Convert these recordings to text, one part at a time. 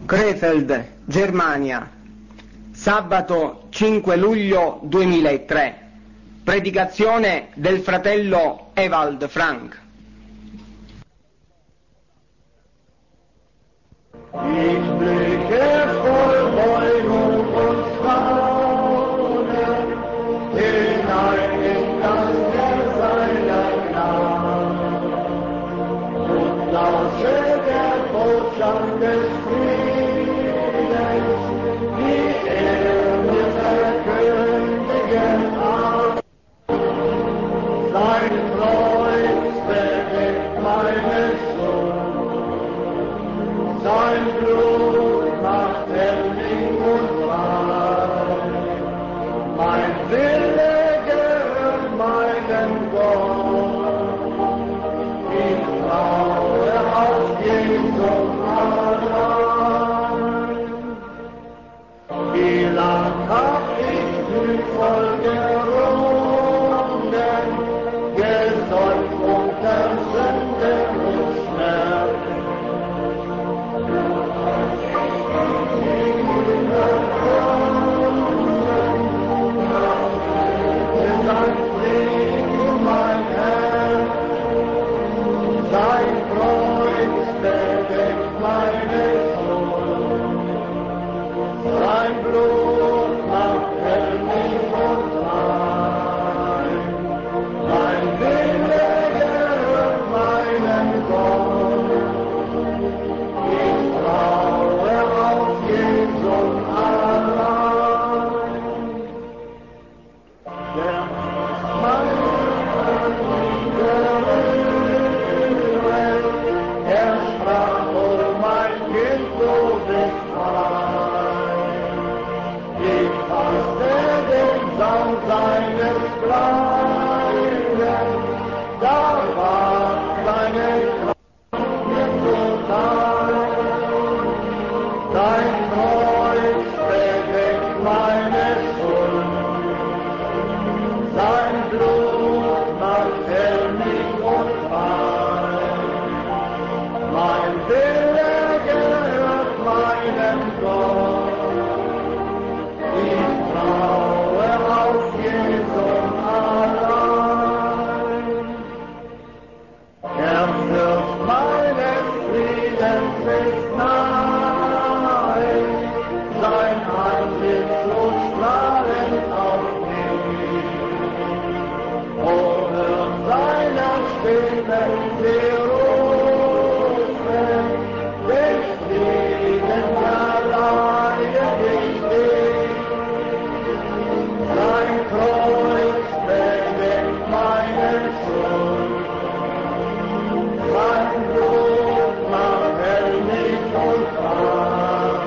Krefeld, Germania, sabato 5 luglio 2003. Predicazione del fratello Ewald Frank. Ich blicke voll Beugung und Staunen hinein in das Meer seiner Gnade und lausche der Botschaft des Friedens, die mir verkündigen hat. Sein Kreuz bewegt meine Sohn, sein Blut macht herrlich und frei. Mein Wille gehört meinem Gott, ich traue auf Jesus allein. Wie lang hab ich mühevoll gerungen, gesäumt unter Sünde und Schmerz. Sein Frieden, mein Herr, sein Kreuz bewegt meine Sohn, sein Blut macht herrlich und rein. Mein Wille gehört meinem Gott, ich traue auf Jesus allein. Der er sprach, oh mein Kind, du bist frei. Ich fasste den Saum seines Kleides, da war seine Kraft mir total. Sein Kreuz bewegt meine Schuld, sein Blut macht herrlich und frei. Mein Wille gehört meinem Gott, ich traue auf Jesus allein. Er führt meines Friedens ist nahe, sein Antlitz lud strahlend auf mich. O hört seiner Stimme sie rufen, den Frieden erleihe ich dich. Sein Kreuz bewegt meine Schuld, sein Blut macht herrlich und frei.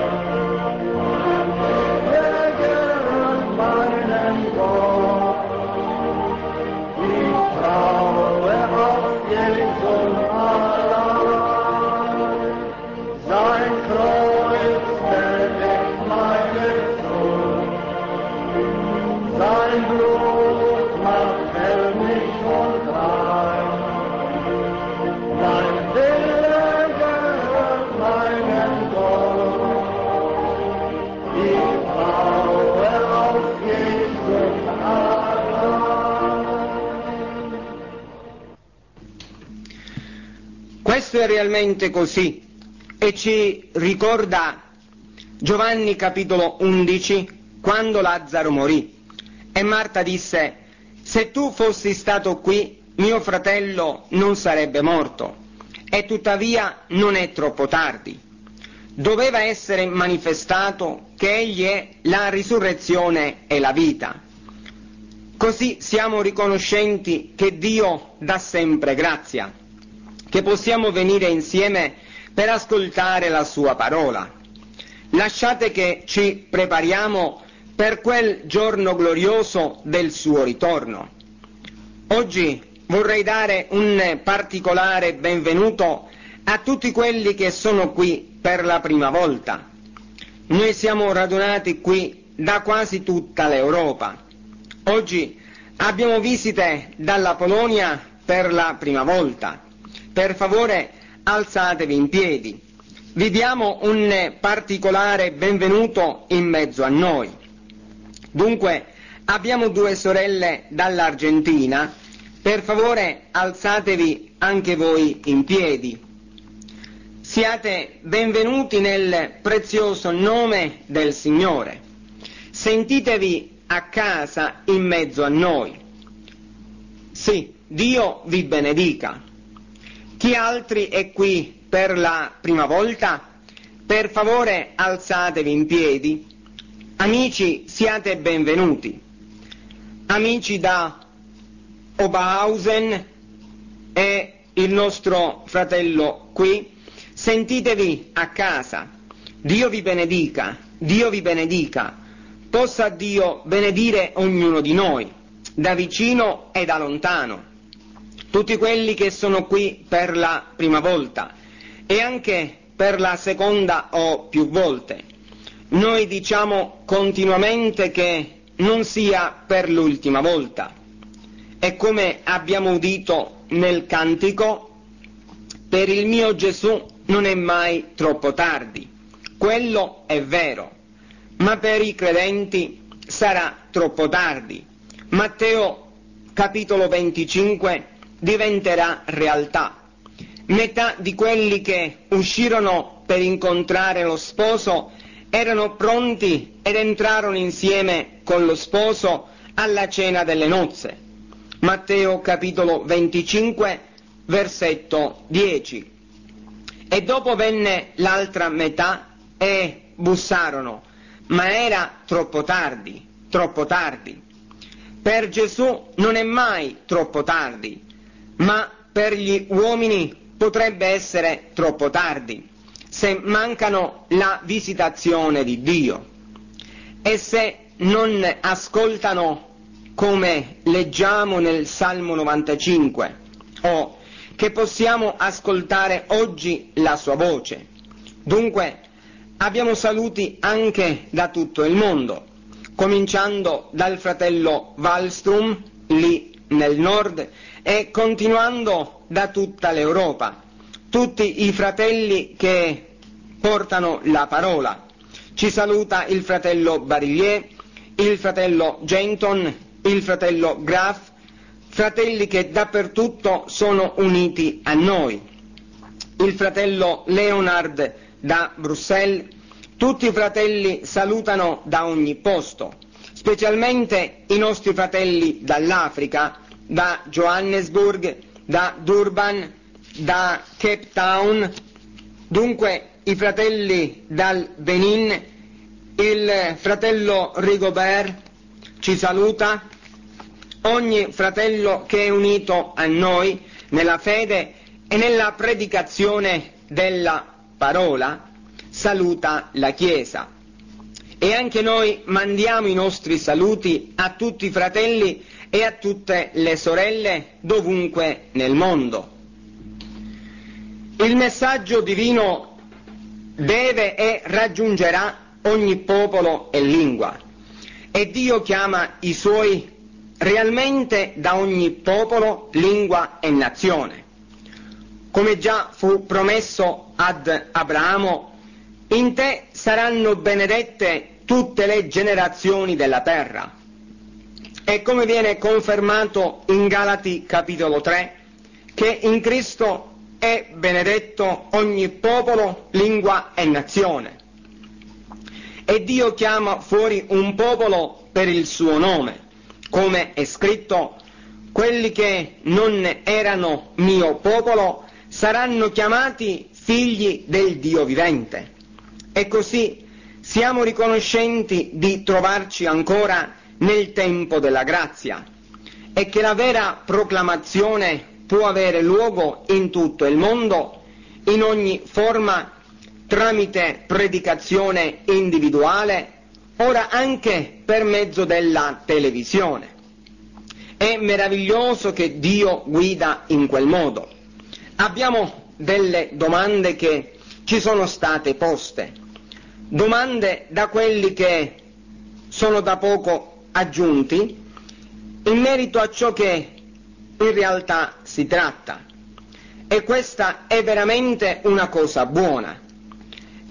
Er gehört meinem Gott, ich traue auf Jesus allein. Sein Kreuz bewegt meine Schuld, sein Blut macht herrlich und rein. Mein Wille gehört meinem Gott, ich traue auf Jesus allein. Questo è realmente così e ci ricorda Giovanni capitolo 11 quando Lazzaro morì e Marta disse: se tu fossi stato qui mio fratello non sarebbe morto, e tuttavia non è troppo tardi. Doveva essere manifestato che egli è la risurrezione e la vita. Così siamo riconoscenti che Dio dà sempre grazia, che possiamo venire insieme per ascoltare la sua parola. Lasciate che ci prepariamo per quel giorno glorioso del suo ritorno. Oggi vorrei dare un particolare benvenuto a tutti quelli che sono qui per la prima volta. Noi siamo radunati qui da quasi tutta l'Europa. Oggi abbiamo visite dalla Polonia per la prima volta. Per favore alzatevi in piedi. vi diamo un particolare benvenuto in mezzo a noi. Dunque, abbiamo 2 sorelle dall'Argentina. Per favore, alzatevi anche voi in piedi. Siate benvenuti nel prezioso nome del Signore. Sentitevi a casa in mezzo a noi. Sì, Dio vi benedica. Chi altri è qui per la prima volta? Per favore alzatevi in piedi. Amici, siate benvenuti. Amici da Oberhausen e il nostro fratello qui, sentitevi a casa. Dio vi benedica, Dio vi benedica. Possa Dio benedire ognuno di noi, da vicino e da lontano. Tutti quelli che sono qui per la prima volta e anche per la seconda o più volte. Noi diciamo continuamente che non sia per l'ultima volta. E come abbiamo udito nel cantico, per il mio Gesù non è mai troppo tardi. Quello è vero, ma per i credenti sarà troppo tardi. Matteo capitolo 25 diventerà realtà. Metà di quelli che uscirono per incontrare lo sposo erano pronti ed entrarono insieme con lo sposo alla cena delle nozze. Matteo capitolo 25 versetto 10. E dopo venne l'altra metà e bussarono, ma era troppo tardi, troppo tardi. Per Gesù non è mai troppo tardi, ma per gli uomini potrebbe essere troppo tardi, se mancano la visitazione di Dio e se non ascoltano, come leggiamo nel Salmo 95, o che possiamo ascoltare oggi la sua voce. Dunque, abbiamo saluti anche da tutto il mondo, cominciando dal fratello Wallström, lì nel nord, e continuando da tutta l'Europa, tutti i fratelli che portano la parola. Ci saluta il fratello Barillier, il fratello Genton, il fratello Graf, fratelli che dappertutto sono uniti a noi, il fratello Leonard da Bruxelles. Tutti i fratelli salutano da ogni posto, specialmente i nostri fratelli dall'Africa, da Johannesburg, da Durban, da Cape Town, dunque i fratelli dal Benin. Il fratello Rigobert ci saluta, ogni fratello che è unito a noi nella fede e nella predicazione della parola saluta la Chiesa. E anche noi mandiamo i nostri saluti a tutti i fratelli e a tutte le sorelle dovunque nel mondo. Il messaggio divino deve e raggiungerà ogni popolo e lingua, e Dio chiama i suoi realmente da ogni popolo, lingua e nazione. Come già fu promesso ad Abramo, in te saranno benedette tutte le generazioni della terra. E come viene confermato in Galati capitolo 3, che in Cristo è benedetto ogni popolo, lingua e nazione. E Dio chiama fuori un popolo per il suo nome, come è scritto: quelli che non erano mio popolo saranno chiamati figli del Dio vivente. E così siamo riconoscenti di trovarci ancora nel tempo della grazia e che la vera proclamazione può avere luogo in tutto il mondo, in ogni forma, tramite predicazione individuale, ora anche per mezzo della televisione. È meraviglioso che Dio guida in quel modo. Abbiamo delle domande che ci sono state poste, domande da quelli che sono da poco aggiunti in merito a ciò che in realtà si tratta, e questa è veramente una cosa buona.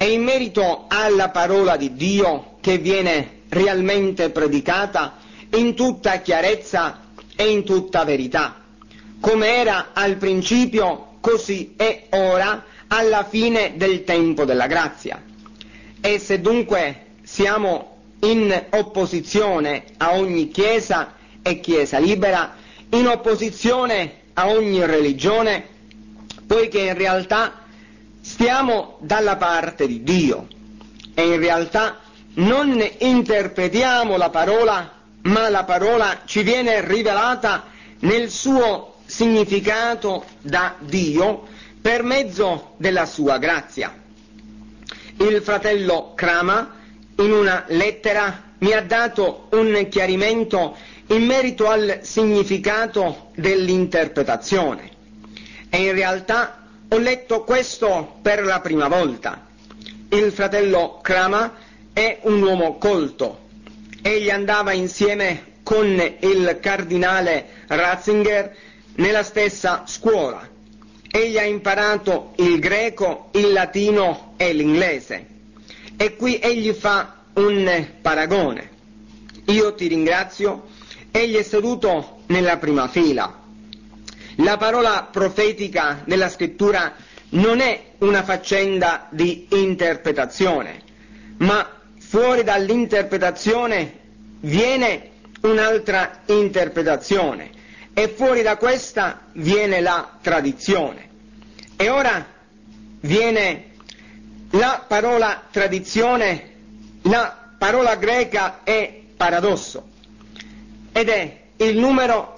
e in merito alla parola di Dio che viene realmente predicata in tutta chiarezza e in tutta verità, come era al principio, così è ora, alla fine del tempo della grazia. E se dunque siamo in opposizione a ogni chiesa e chiesa libera, in opposizione a ogni religione, poiché in realtà stiamo dalla parte di Dio e in realtà non interpretiamo la parola, ma la parola ci viene rivelata nel suo significato da Dio per mezzo della sua grazia. Il fratello Crama in una lettera mi ha dato un chiarimento in merito al significato dell'interpretazione e in realtà ho letto questo per la prima volta. Il fratello Crama è un uomo colto. Egli andava insieme con il cardinale Ratzinger nella stessa scuola. Egli ha imparato il greco, il latino e l'inglese. E qui egli fa un paragone. Io ti ringrazio, egli è seduto nella prima fila. La parola profetica della scrittura non è una faccenda di interpretazione, ma fuori dall'interpretazione viene un'altra interpretazione e fuori da questa viene la tradizione. E ora viene la parola tradizione, la parola greca è paradosso ed è il numero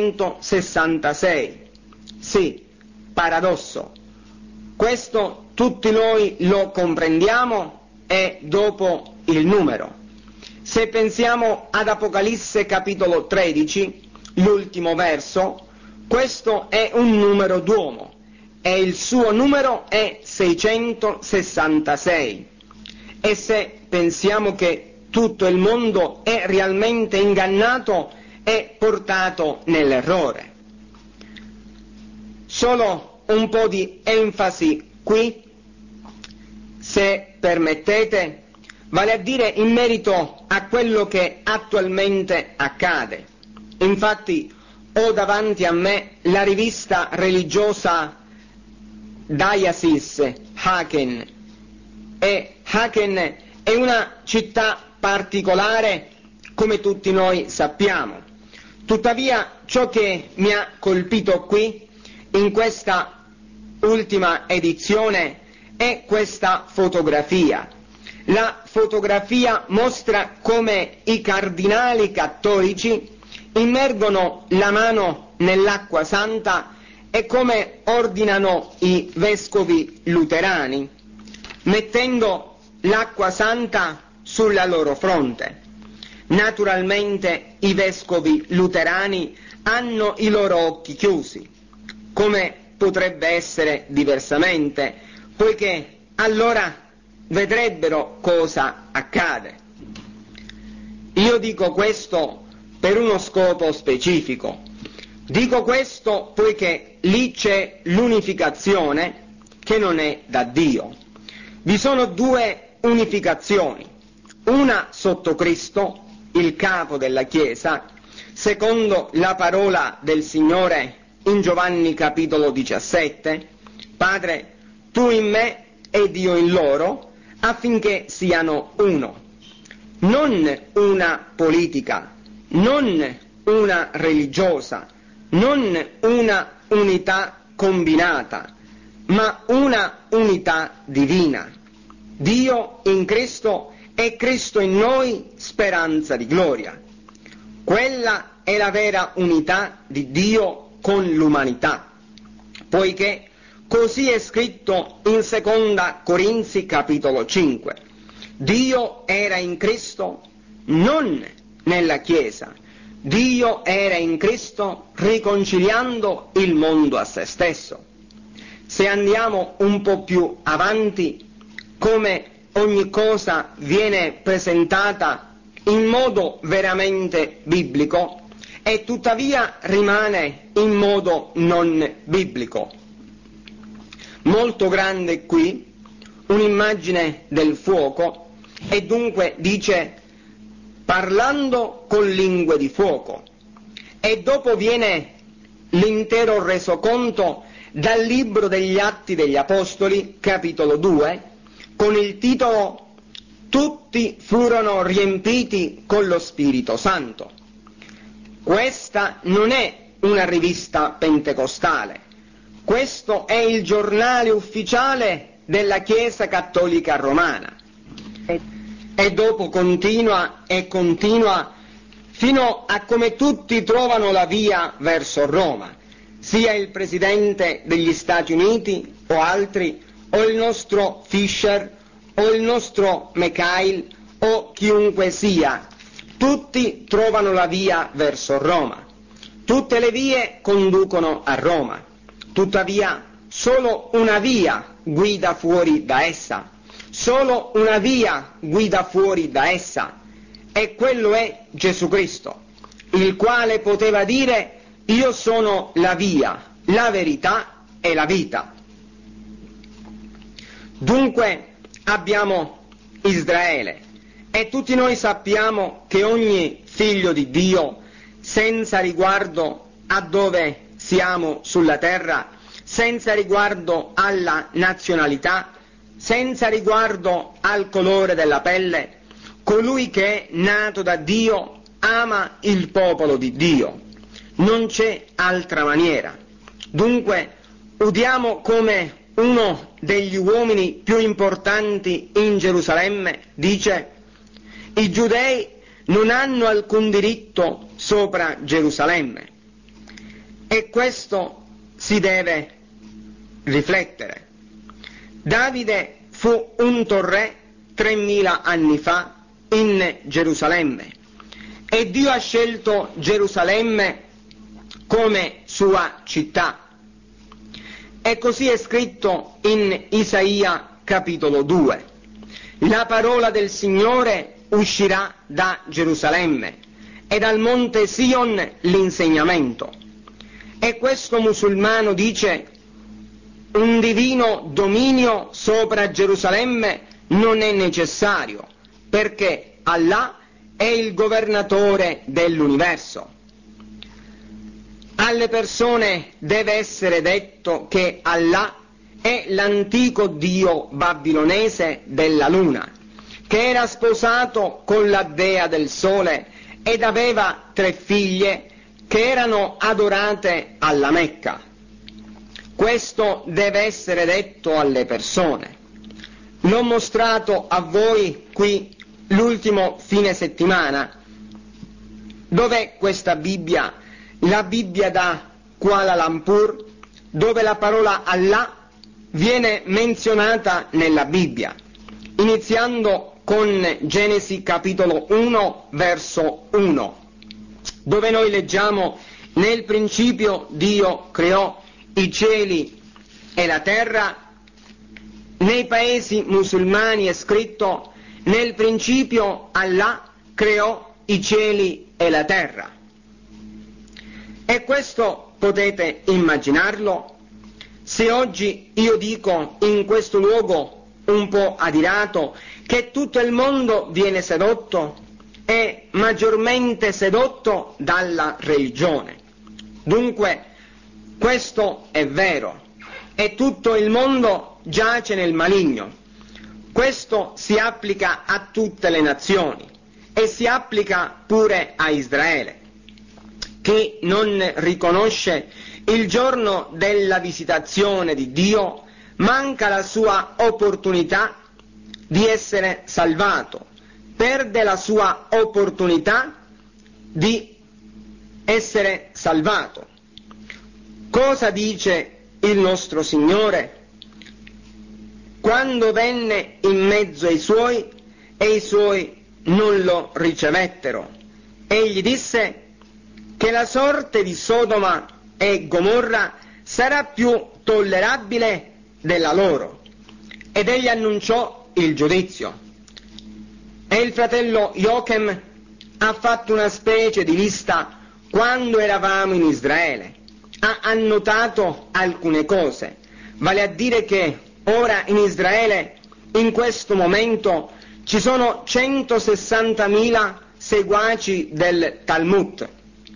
666. Sì, paradosso. Questo tutti noi lo comprendiamo e dopo il numero. Se pensiamo ad Apocalisse capitolo 13, l'ultimo verso, questo è un numero d'uomo e il suo numero è 666. E se pensiamo che tutto il mondo è realmente ingannato e portato nell'errore. Solo un po' di enfasi qui, se permettete, vale a dire in merito a quello che attualmente accade. Infatti ho davanti a me la rivista religiosa Diocese Haken, e Haken è una città particolare come tutti noi sappiamo. Tuttavia ciò che mi ha colpito qui in questa ultima edizione è questa fotografia. La fotografia mostra come i cardinali cattolici immergono la mano nell'acqua santa e come ordinano i vescovi luterani, mettendo l'acqua santa sulla loro fronte. Naturalmente i vescovi luterani hanno i loro occhi chiusi, come potrebbe essere diversamente, poiché allora vedrebbero cosa accade. Io dico questo per uno scopo specifico. Dico questo poiché lì c'è l'unificazione che non è da Dio. Vi sono due unificazioni, una sotto Cristo, il capo della Chiesa, secondo la parola del Signore in Giovanni capitolo 17, Padre, tu in me ed io in loro, affinché siano uno. Non una politica, non una religiosa, non una unità combinata, ma una unità divina. Dio in Cristo e Cristo in noi, speranza di gloria. Quella è la vera unità di Dio con l'umanità, poiché così è scritto in Seconda Corinzi capitolo 5. Dio era in Cristo, non nella Chiesa. Dio era in Cristo riconciliando il mondo a se stesso. Se andiamo un po' più avanti, come ogni cosa viene presentata in modo veramente biblico e tuttavia rimane in modo non biblico. Molto grande qui, un'immagine del fuoco e dunque dice parlando con lingue di fuoco, e dopo viene l'intero resoconto dal libro degli Atti degli Apostoli, capitolo 2, con il titolo Tutti furono riempiti con lo Spirito Santo. Questa non è una rivista pentecostale, questo è il giornale ufficiale della Chiesa Cattolica Romana. E dopo continua fino a come tutti trovano la via verso Roma, sia il Presidente degli Stati Uniti o altri, o il nostro Fisher, o il nostro McHale, o chiunque sia, tutti trovano la via verso Roma. Tutte le vie conducono a Roma, tuttavia solo una via guida fuori da essa, solo una via guida fuori da essa, e quello è Gesù Cristo, il quale poteva dire io sono la via, la verità e la vita. Dunque abbiamo Israele e tutti noi sappiamo che ogni figlio di Dio, senza riguardo a dove siamo sulla terra, senza riguardo alla nazionalità, senza riguardo al colore della pelle, colui che è nato da Dio ama il popolo di Dio. Non c'è altra maniera. Dunque, udiamo come uno degli uomini più importanti in Gerusalemme dice: i giudei non hanno alcun diritto sopra Gerusalemme. E questo si deve riflettere. Davide fu unto re 3000 anni fa in Gerusalemme e Dio ha scelto Gerusalemme come sua città. E così è scritto in Isaia capitolo 2. La parola del Signore uscirà da Gerusalemme e dal monte Sion l'insegnamento. E questo musulmano dice: un divino dominio sopra Gerusalemme non è necessario, perché Allah è il governatore dell'universo. Alle persone deve essere detto che Allah è l'antico dio babilonese della luna, che era sposato con la dea del sole ed aveva 3 figlie che erano adorate alla Mecca. Questo deve essere detto alle persone. L'ho mostrato a voi qui l'ultimo fine settimana. Dov'è questa Bibbia? La Bibbia da Kuala Lumpur, dove la parola Allah viene menzionata nella Bibbia, iniziando con Genesi capitolo 1 verso 1, dove noi leggiamo: nel principio Dio creò i cieli e la terra. Nei paesi musulmani è scritto: nel principio Allah creò i cieli e la terra. E questo potete immaginarlo? Se oggi io dico in questo luogo un po' adirato che tutto il mondo viene sedotto, è maggiormente sedotto dalla religione. Dunque, questo è vero, e tutto il mondo giace nel maligno. Questo si applica a tutte le nazioni e si applica pure a Israele. Chi non riconosce il giorno della visitazione di Dio manca la sua opportunità di essere salvato, perde la sua opportunità di essere salvato. Cosa dice il nostro Signore? Quando venne in mezzo ai suoi e i suoi non lo ricevettero, egli disse che la sorte di Sodoma e Gomorra sarà più tollerabile della loro, ed egli annunciò il giudizio. E il fratello Joachim ha fatto una specie di lista quando eravamo in Israele, ha annotato alcune cose, vale a dire che ora in Israele in questo momento ci sono 160.000 seguaci del Talmud.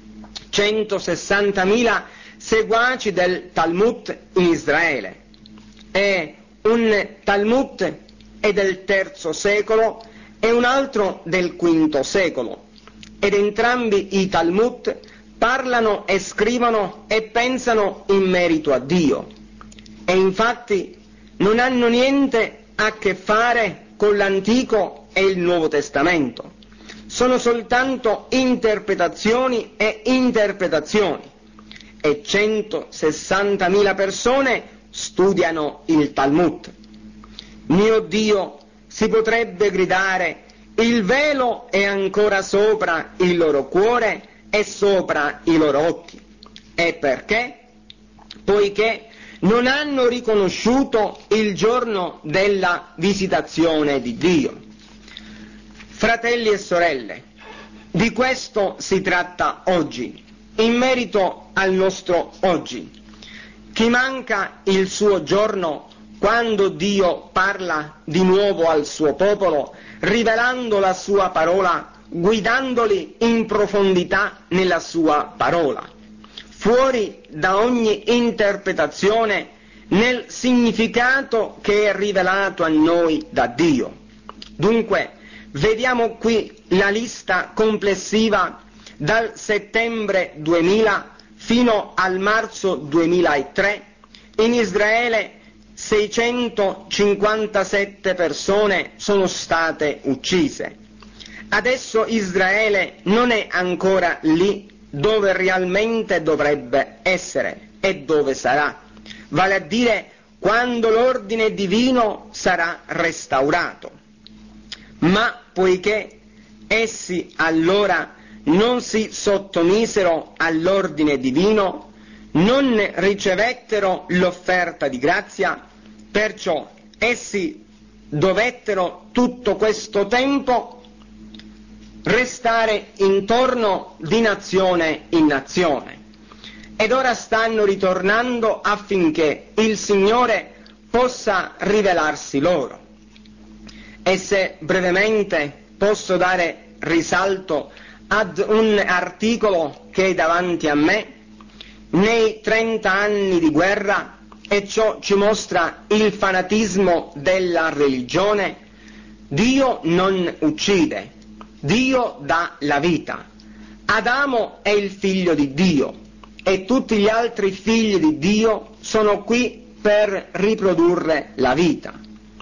160.000 seguaci del Talmud in Israele. E un Talmud è del III secolo e un altro del V secolo. Ed entrambi i Talmud parlano e scrivono e pensano in merito a Dio. E infatti non hanno niente a che fare con l'Antico e il Nuovo Testamento. Sono soltanto interpretazioni e interpretazioni. E 160.000 persone studiano il Talmud. Mio Dio, si potrebbe gridare, il velo è ancora sopra il loro cuore e sopra i loro occhi. E perché? Poiché non hanno riconosciuto il giorno della visitazione di Dio. Fratelli e sorelle, di questo si tratta oggi, in merito al nostro oggi. Chi manca il suo giorno quando Dio parla di nuovo al suo popolo, rivelando la sua parola, guidandoli in profondità nella sua parola, fuori da ogni interpretazione nel significato che è rivelato a noi da Dio. Dunque, vediamo qui la lista complessiva dal settembre 2000 fino al marzo 2003. In Israele 657 persone sono state uccise. Adesso Israele non è ancora lì dove realmente dovrebbe essere e dove sarà, vale a dire quando l'ordine divino sarà restaurato. Ma poiché essi allora non si sottomisero all'ordine divino, non ricevettero l'offerta di grazia, perciò essi dovettero tutto questo tempo restare intorno di nazione in nazione. Ed ora stanno ritornando affinché il Signore possa rivelarsi loro. E se brevemente posso dare risalto ad un articolo che è davanti a me, nei 30 anni di guerra, e ciò ci mostra il fanatismo della religione, Dio non uccide, Dio dà la vita. Adamo è il figlio di Dio e tutti gli altri figli di Dio sono qui per riprodurre la vita.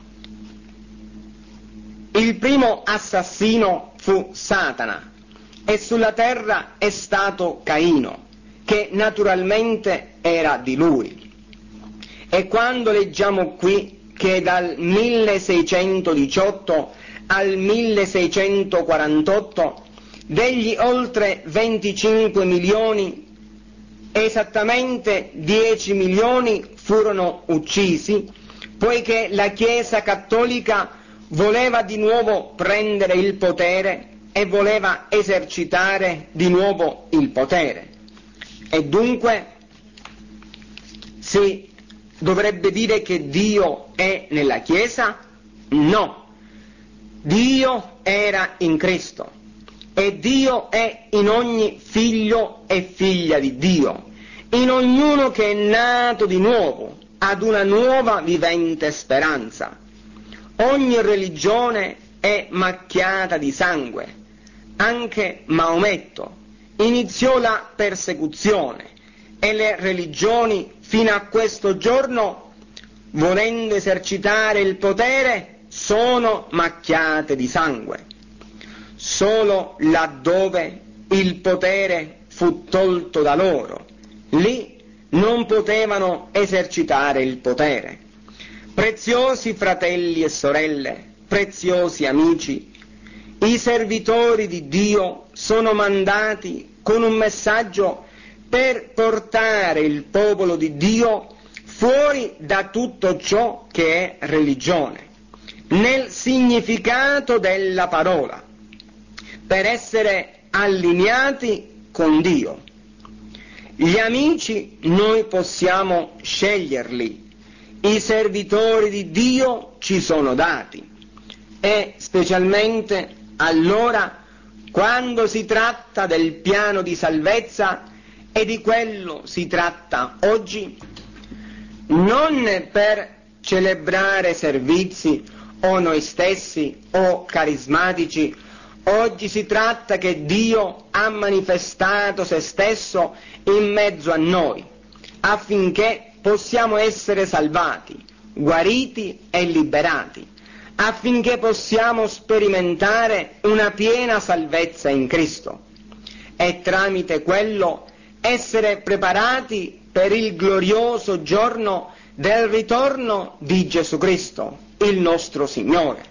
Il primo assassino fu Satana e sulla terra è stato Caino, che naturalmente era di lui. E quando leggiamo qui che dal 1618 al 1648 degli oltre 25 milioni, esattamente 10 milioni furono uccisi, poiché la Chiesa cattolica voleva di nuovo prendere il potere e voleva esercitare di nuovo il potere. E dunque si dovrebbe dire che Dio è nella Chiesa? No. Dio era in Cristo e Dio è in ogni figlio e figlia di Dio, in ognuno che è nato di nuovo ad una nuova vivente speranza. Ogni religione è macchiata di sangue. Anche Maometto iniziò la persecuzione e le religioni fino a questo giorno, volendo esercitare il potere, sono macchiate di sangue. Solo laddove il potere fu tolto da loro, lì non potevano esercitare il potere. Preziosi fratelli e sorelle, preziosi amici, i servitori di Dio sono mandati con un messaggio per portare il popolo di Dio fuori da tutto ciò che è religione, nel significato della parola, per essere allineati con Dio. Gli amici noi possiamo sceglierli, i servitori di Dio ci sono dati, e specialmente allora quando si tratta del piano di salvezza, e di quello si tratta oggi, non per celebrare servizi o noi stessi o carismatici. Oggi si tratta che Dio ha manifestato se stesso in mezzo a noi, affinché possiamo essere salvati, guariti e liberati, affinché possiamo sperimentare una piena salvezza in Cristo e tramite quello essere preparati per il glorioso giorno del ritorno di Gesù Cristo, il nostro Signore.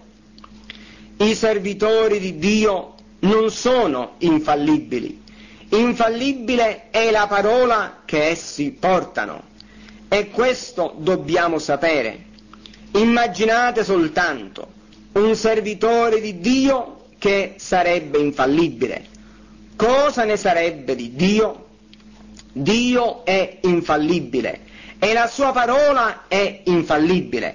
I servitori di Dio non sono infallibili. Infallibile è la parola che essi portano, e questo dobbiamo sapere. Immaginate soltanto un servitore di Dio che sarebbe infallibile. Cosa ne sarebbe di Dio? Dio è infallibile e la sua parola è infallibile.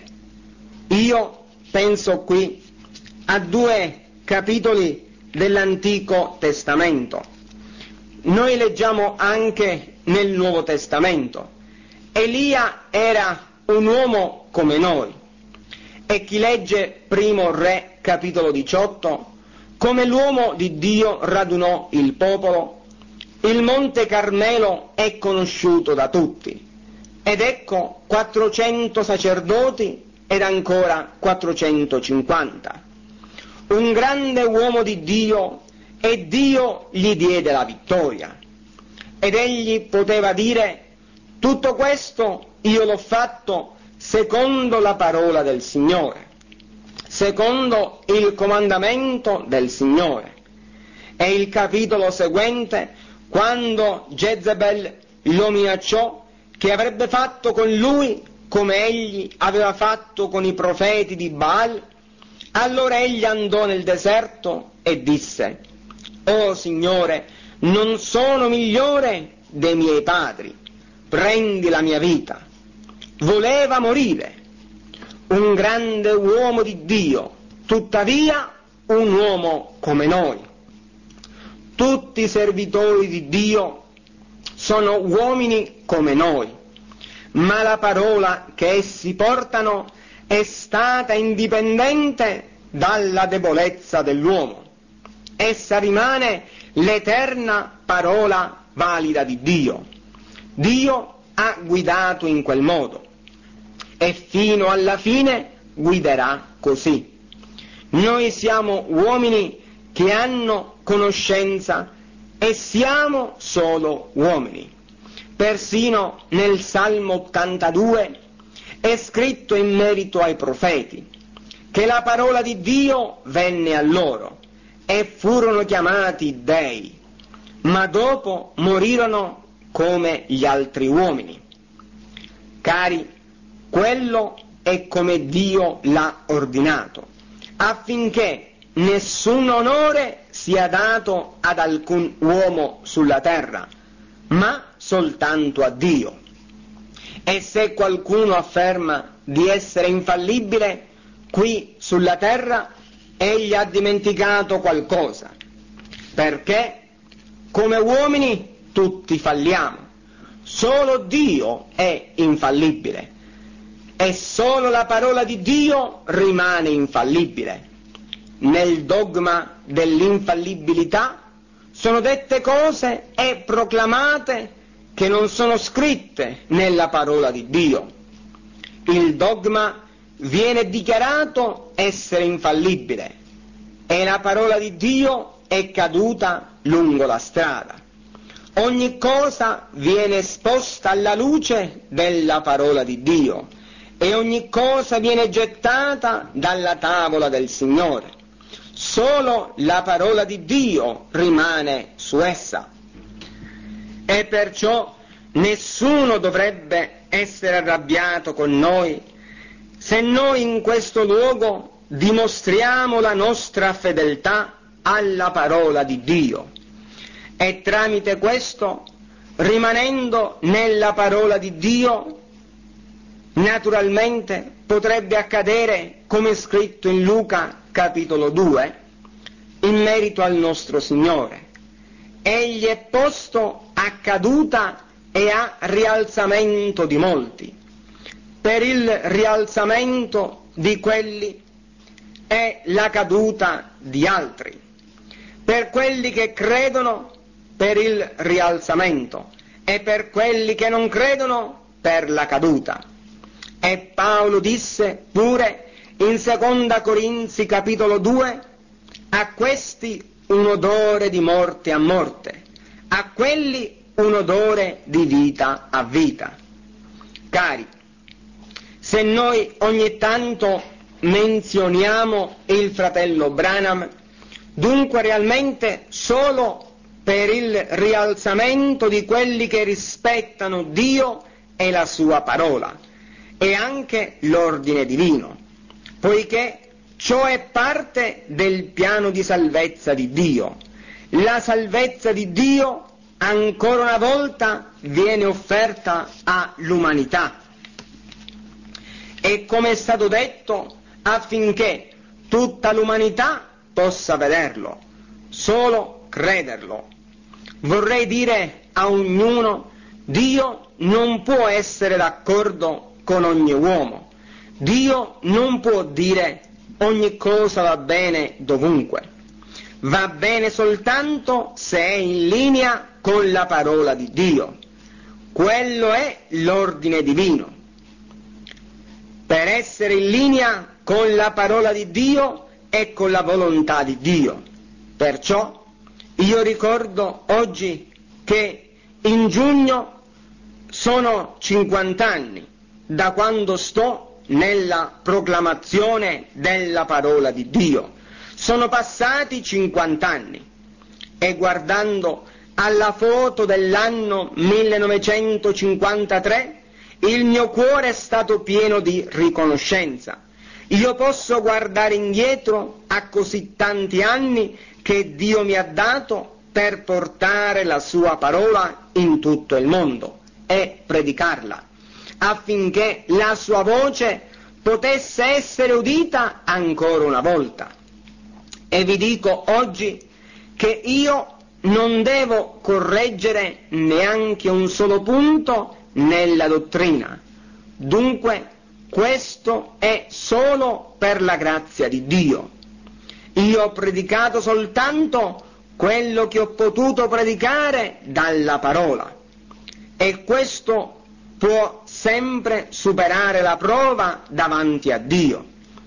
Io penso qui a 2 capitoli dell'Antico Testamento. Noi leggiamo anche nel Nuovo Testamento. Elia era un uomo come noi, e chi legge Primo Re capitolo 18, come l'uomo di Dio radunò il popolo, il Monte Carmelo è conosciuto da tutti, ed ecco 400 sacerdoti ed ancora 450. Un grande uomo di Dio, e Dio gli diede la vittoria. Ed egli poteva dire: tutto questo io l'ho fatto secondo la parola del Signore, secondo il comandamento del Signore. E il capitolo seguente, quando Jezebel lo minacciò che avrebbe fatto con lui come egli aveva fatto con i profeti di Baal, allora egli andò nel deserto e disse: «Oh Signore, non sono migliore dei miei padri, prendi la mia vita». Voleva morire, un grande uomo di Dio, tuttavia un uomo come noi. Tutti i servitori di Dio sono uomini come noi, ma la parola che essi portano è stata indipendente dalla debolezza dell'uomo. Essa rimane l'eterna parola valida di Dio. Dio ha guidato in quel modo e fino alla fine guiderà così. Noi siamo uomini che hanno conoscenza e siamo solo uomini. Persino nel Salmo 82 è scritto in merito ai profeti che la parola di Dio venne a loro e furono chiamati dei, ma dopo morirono come gli altri uomini. Cari, quello è come Dio l'ha ordinato, affinché nessun onore sia dato ad alcun uomo sulla terra, ma soltanto a Dio. E se qualcuno afferma di essere infallibile qui sulla terra, egli ha dimenticato qualcosa, perché come uomini tutti falliamo, solo Dio è infallibile e solo la parola di Dio rimane infallibile. Nel dogma dell'infallibilità sono dette cose e proclamate che non sono scritte nella parola di Dio. Il dogma viene dichiarato essere infallibile e la parola di Dio è caduta lungo la strada. Ogni cosa viene esposta alla luce della parola di Dio e ogni cosa viene gettata dalla tavola del Signore. Solo la parola di Dio rimane su essa. E perciò nessuno dovrebbe essere arrabbiato con noi se noi in questo luogo dimostriamo la nostra fedeltà alla parola di Dio. E tramite questo, rimanendo nella parola di Dio, Naturalmente potrebbe accadere, come è scritto in Luca capitolo 2, in merito al nostro Signore. Egli è posto a caduta e a rialzamento di molti. Per il rialzamento di quelli è la caduta di altri. Per quelli che credono, per il rialzamento, e per quelli che non credono, per la caduta. E Paolo disse pure in Seconda Corinzi capitolo 2, a questi un odore di morte a morte, a quelli un odore di vita a vita. Cari, se noi ogni tanto menzioniamo il fratello Branham, dunque realmente solo per il rialzamento di quelli che rispettano Dio e la sua parola, e anche l'ordine divino, poiché ciò è parte del piano di salvezza di Dio. La salvezza di Dio ancora una volta viene offerta all'umanità. E come è stato detto, affinché tutta l'umanità possa vederlo, solo crederlo. Vorrei dire a ognuno, Dio non può essere d'accordo con ogni uomo. Dio non può dire ogni cosa va bene dovunque. Va bene soltanto se è in linea con la parola di Dio. Quello è l'ordine divino. Per essere in linea con la parola di Dio e con la volontà di Dio. Perciò io ricordo oggi che in giugno sono 50 anni da quando sto nella proclamazione della parola di Dio. Sono passati 50 anni e guardando alla foto dell'anno 1953 il mio cuore è stato pieno di riconoscenza. Io posso guardare indietro a così tanti anni che Dio mi ha dato per portare la sua parola in tutto il mondo e predicarla, affinché la sua voce potesse essere udita ancora una volta. E vi dico oggi che io non devo correggere neanche un solo punto nella dottrina. Dunque, questo è solo per la grazia di Dio. Io ho predicato soltanto quello che ho potuto predicare dalla parola, e questo può sempre superare la prova davanti a Dio.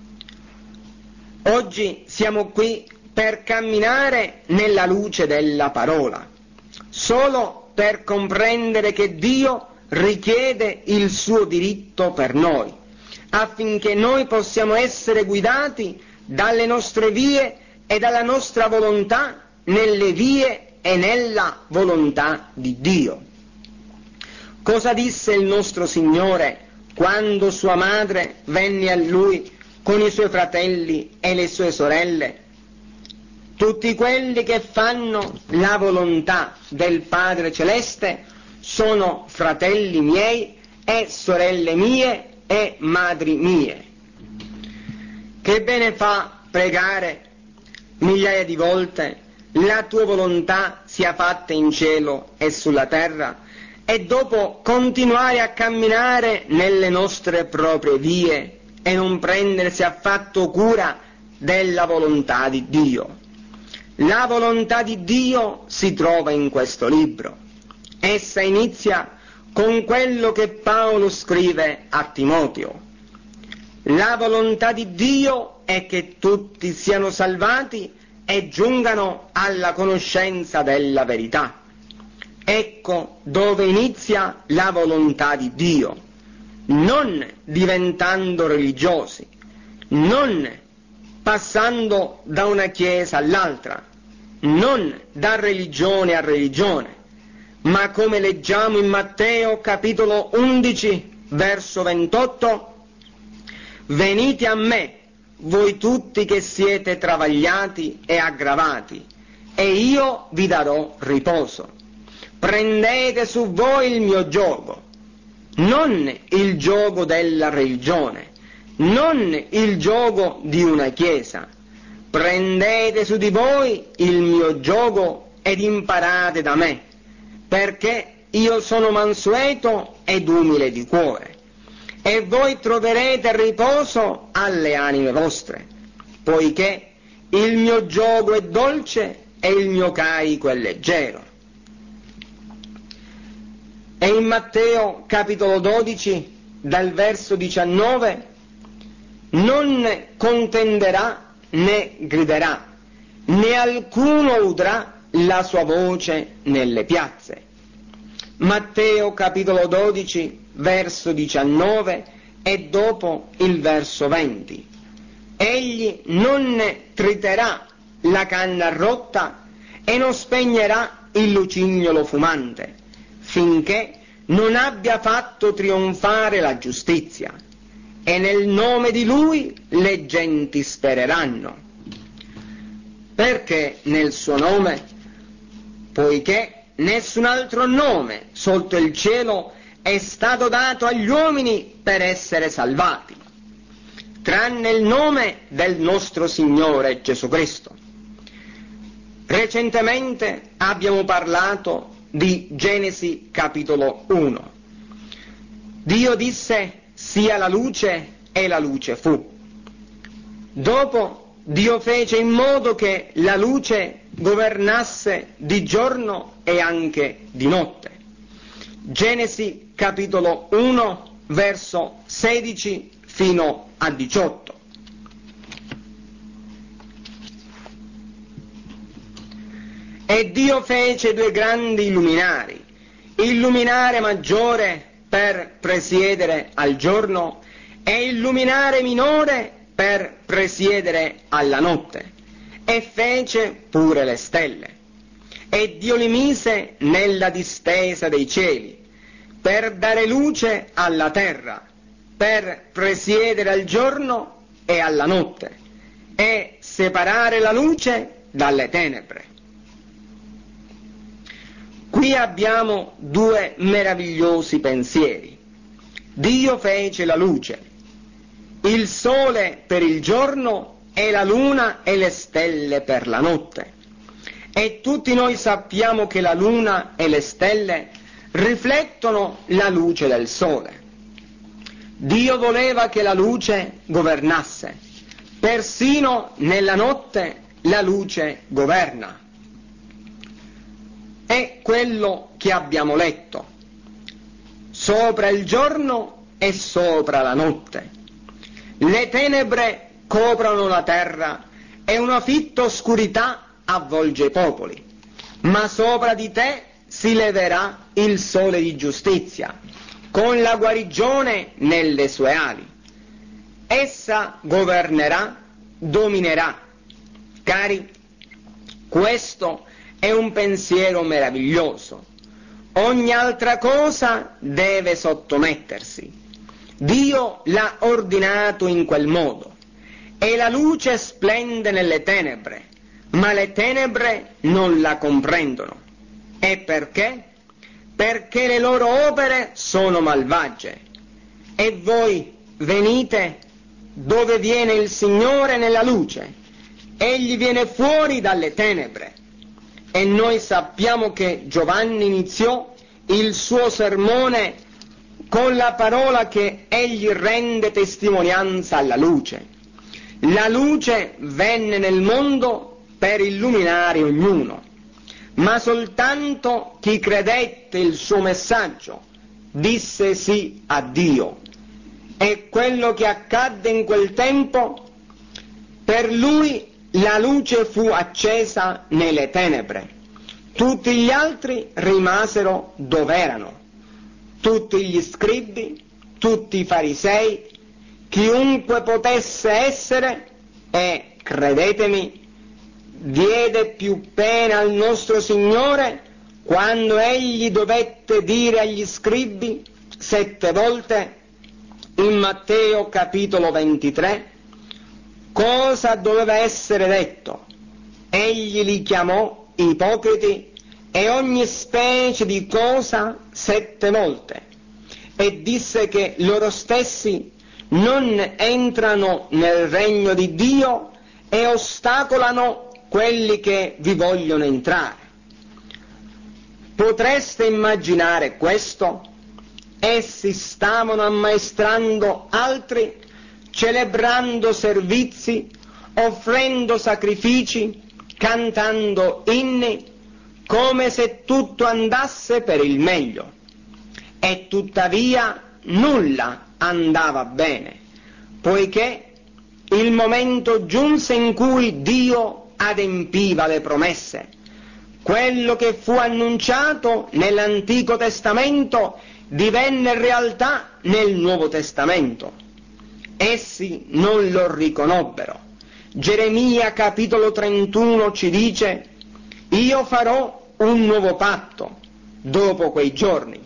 Oggi siamo qui per camminare nella luce della parola, solo per comprendere che Dio richiede il suo diritto per noi, affinché noi possiamo essere guidati dalle nostre vie e dalla nostra volontà nelle vie e nella volontà di Dio. Cosa disse il nostro Signore quando sua madre venne a Lui con i suoi fratelli e le sue sorelle? Tutti quelli che fanno la volontà del Padre Celeste sono fratelli miei e sorelle mie e madri mie. Che bene fa pregare migliaia di volte: la tua volontà sia fatta in cielo e sulla terra, e dopo continuare a camminare nelle nostre proprie vie e non prendersi affatto cura della volontà di Dio. La volontà di Dio si trova in questo libro. Essa inizia con quello che Paolo scrive a Timoteo. La volontà di Dio è che tutti siano salvati e giungano alla conoscenza della verità. Ecco dove inizia la volontà di Dio, non diventando religiosi, non passando da una chiesa all'altra, non da religione a religione, ma come leggiamo in Matteo capitolo 11, verso 28, venite a me, voi tutti che siete travagliati e aggravati, e io vi darò riposo. Prendete su voi il mio giogo. non il giogo della religione, non il giogo di una chiesa. Prendete su di voi il mio giogo ed imparate da me, perché io sono mansueto ed umile di cuore, e voi troverete riposo alle anime vostre, poiché il mio giogo è dolce e il mio carico è leggero. E in Matteo capitolo 12, dal verso 19, non contenderà né griderà, né alcuno udrà la sua voce nelle piazze. Matteo capitolo 12, verso 19 e dopo il verso 20. Egli non triterà la canna rotta e non spegnerà il lucignolo fumante, finché non abbia fatto trionfare la giustizia, e nel nome di Lui le genti spereranno. Perché nel suo nome? Poiché nessun altro nome sotto il cielo è stato dato agli uomini per essere salvati, tranne il nome del nostro Signore Gesù Cristo. Recentemente abbiamo parlato di Genesi capitolo 1. Dio disse: sia la luce, e la luce fu. Dopo Dio fece in modo che la luce governasse di giorno e anche di notte. Genesi capitolo 1, verso 16 fino a 18. E Dio fece due grandi luminari, il luminare maggiore per presiedere al giorno e il luminare minore per presiedere alla notte, e fece pure le stelle. E Dio li mise nella distesa dei cieli, per dare luce alla terra, per presiedere al giorno e alla notte, e separare la luce dalle tenebre. Qui abbiamo due meravigliosi pensieri. Dio fece la luce, il sole per il giorno e la luna e le stelle per la notte. E tutti noi sappiamo che la luna e le stelle riflettono la luce del sole. Dio voleva che la luce governasse. Persino nella notte la luce governa. È quello che abbiamo letto. Sopra il giorno e sopra la notte. Le tenebre coprono la terra e una fitta oscurità avvolge i popoli. Ma sopra di te si leverà il sole di giustizia, con la guarigione nelle sue ali. Essa governerà, dominerà. Cari, questo è un pensiero meraviglioso. Ogni altra cosa deve sottomettersi. Dio l'ha ordinato in quel modo, e la luce splende nelle tenebre, ma le tenebre non la comprendono. E perché? Perché le loro opere sono malvagie. E voi venite dove viene il Signore nella luce, egli viene fuori dalle tenebre. E noi sappiamo che Giovanni iniziò il suo sermone con la parola che egli rende testimonianza alla luce. La luce venne nel mondo per illuminare ognuno, ma soltanto chi credette il suo messaggio disse sì a Dio. E quello che accadde in quel tempo, per lui la luce fu accesa nelle tenebre. Tutti gli altri rimasero dove erano. Tutti gli scribi, tutti i farisei, chiunque potesse essere, e, credetemi, diede più pena al nostro Signore quando egli dovette dire agli scribi 7 volte in Matteo capitolo 23 cosa doveva essere detto. Egli li chiamò ipocriti e ogni specie di cosa 7 volte. e disse che loro stessi non entrano nel regno di Dio e ostacolano quelli che vi vogliono entrare. Potreste immaginare questo? Essi stavano ammaestrando altri, celebrando servizi, offrendo sacrifici, cantando inni, come se tutto andasse per il meglio. E tuttavia nulla andava bene, poiché il momento giunse in cui Dio adempiva le promesse. Quello che fu annunciato nell'Antico Testamento divenne realtà nel Nuovo Testamento. Essi non lo riconobbero. Geremia capitolo 31 ci dice: io farò un nuovo patto dopo quei giorni.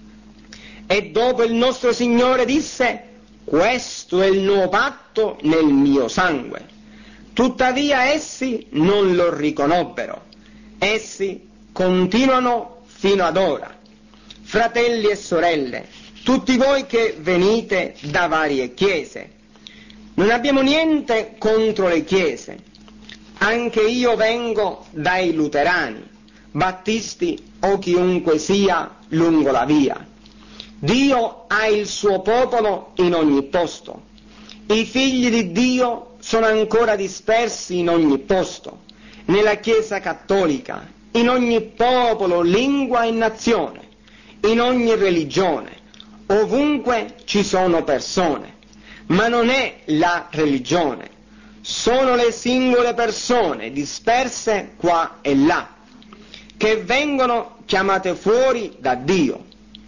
E dopo il nostro Signore disse: questo è il nuovo patto nel mio sangue. Tuttavia essi non lo riconobbero. Essi continuano fino ad ora. Fratelli e sorelle, tutti voi che venite da varie chiese, non abbiamo niente contro le chiese. Anche io vengo dai luterani, battisti o chiunque sia lungo la via. Dio ha il suo popolo in ogni posto. I figli di Dio sono ancora dispersi in ogni posto, nella Chiesa cattolica, in ogni popolo, lingua e nazione, in ogni religione, ovunque ci sono persone. Ma non è la religione, sono le singole persone disperse qua e là, che vengono chiamate fuori da Dio.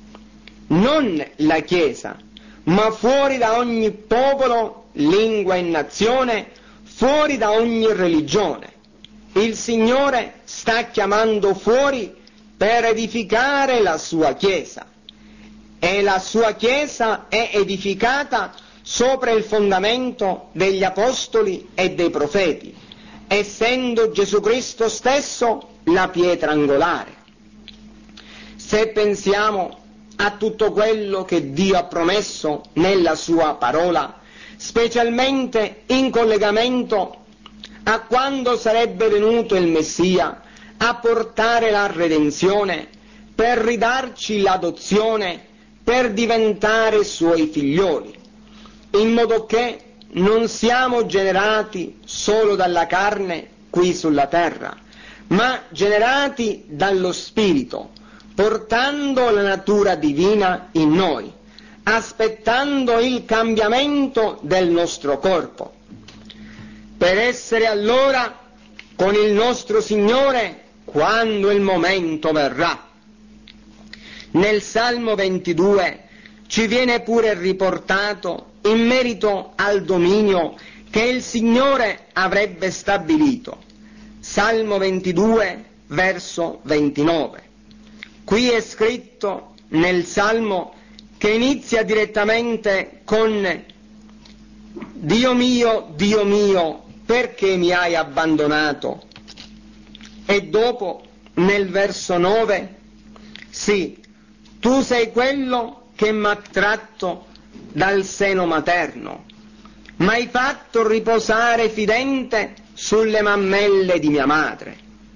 Non la Chiesa, ma fuori da ogni popolo, lingua e nazione, fuori da ogni religione. Il Signore sta chiamando fuori per edificare la sua Chiesa, e la sua Chiesa è edificata sopra il fondamento degli Apostoli e dei Profeti, essendo Gesù Cristo stesso la pietra angolare. Se pensiamo a tutto quello che Dio ha promesso nella sua parola, specialmente in collegamento a quando sarebbe venuto il Messia a portare la redenzione, per ridarci l'adozione, per diventare suoi figlioli, in modo che non siamo generati solo dalla carne qui sulla terra, ma generati dallo Spirito, portando la natura divina in noi, aspettando il cambiamento del nostro corpo, per essere allora con il nostro Signore quando il momento verrà. Nel Salmo 22 ci viene pure riportato in merito al dominio che il Signore avrebbe stabilito. Salmo 22, verso 29. Qui è scritto nel Salmo, che inizia direttamente con Dio mio, perché mi hai abbandonato? E dopo, nel verso 9, sì, tu sei quello che m'ha tratto dal seno materno, m'hai fatto riposare fidente sulle mammelle di mia madre.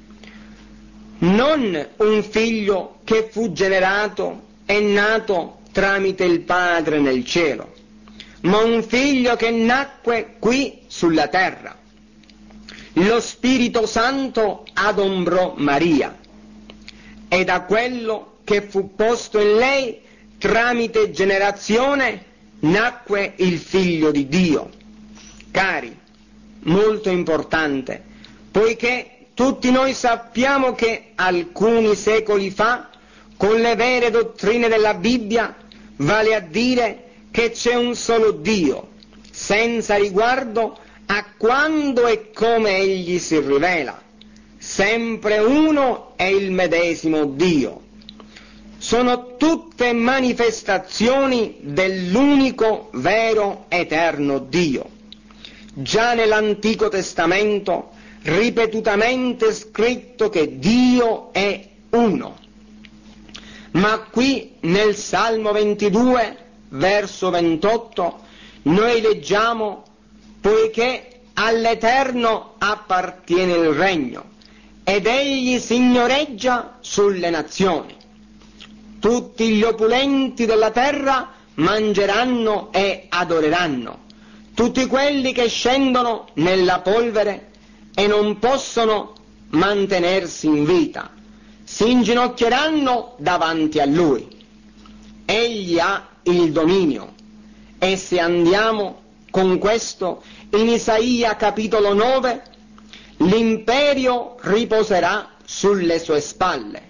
Non un figlio che fu generato e nato tramite il Padre nel cielo, ma un figlio che nacque qui sulla terra. Lo Spirito Santo adombrò Maria, e da quello che fu posto in lei tramite generazione nacque il Figlio di Dio. Cari, molto importante, poiché tutti noi sappiamo che alcuni secoli fa, con le vere dottrine della Bibbia, vale a dire che c'è un solo Dio, senza riguardo a quando e come egli si rivela, sempre uno e il medesimo Dio. Sono tutte manifestazioni dell'unico vero eterno Dio. Già nell'Antico Testamento ripetutamente scritto che Dio è uno. Ma qui nel Salmo 22, verso 28, noi leggiamo: poiché all'Eterno appartiene il regno, ed egli signoreggia sulle nazioni. Tutti gli opulenti della terra mangeranno e adoreranno, tutti quelli che scendono nella polvere e non possono mantenersi in vita, si inginocchieranno davanti a lui. Egli ha il dominio. E se andiamo con questo in Isaia capitolo 9, l'imperio riposerà sulle sue spalle.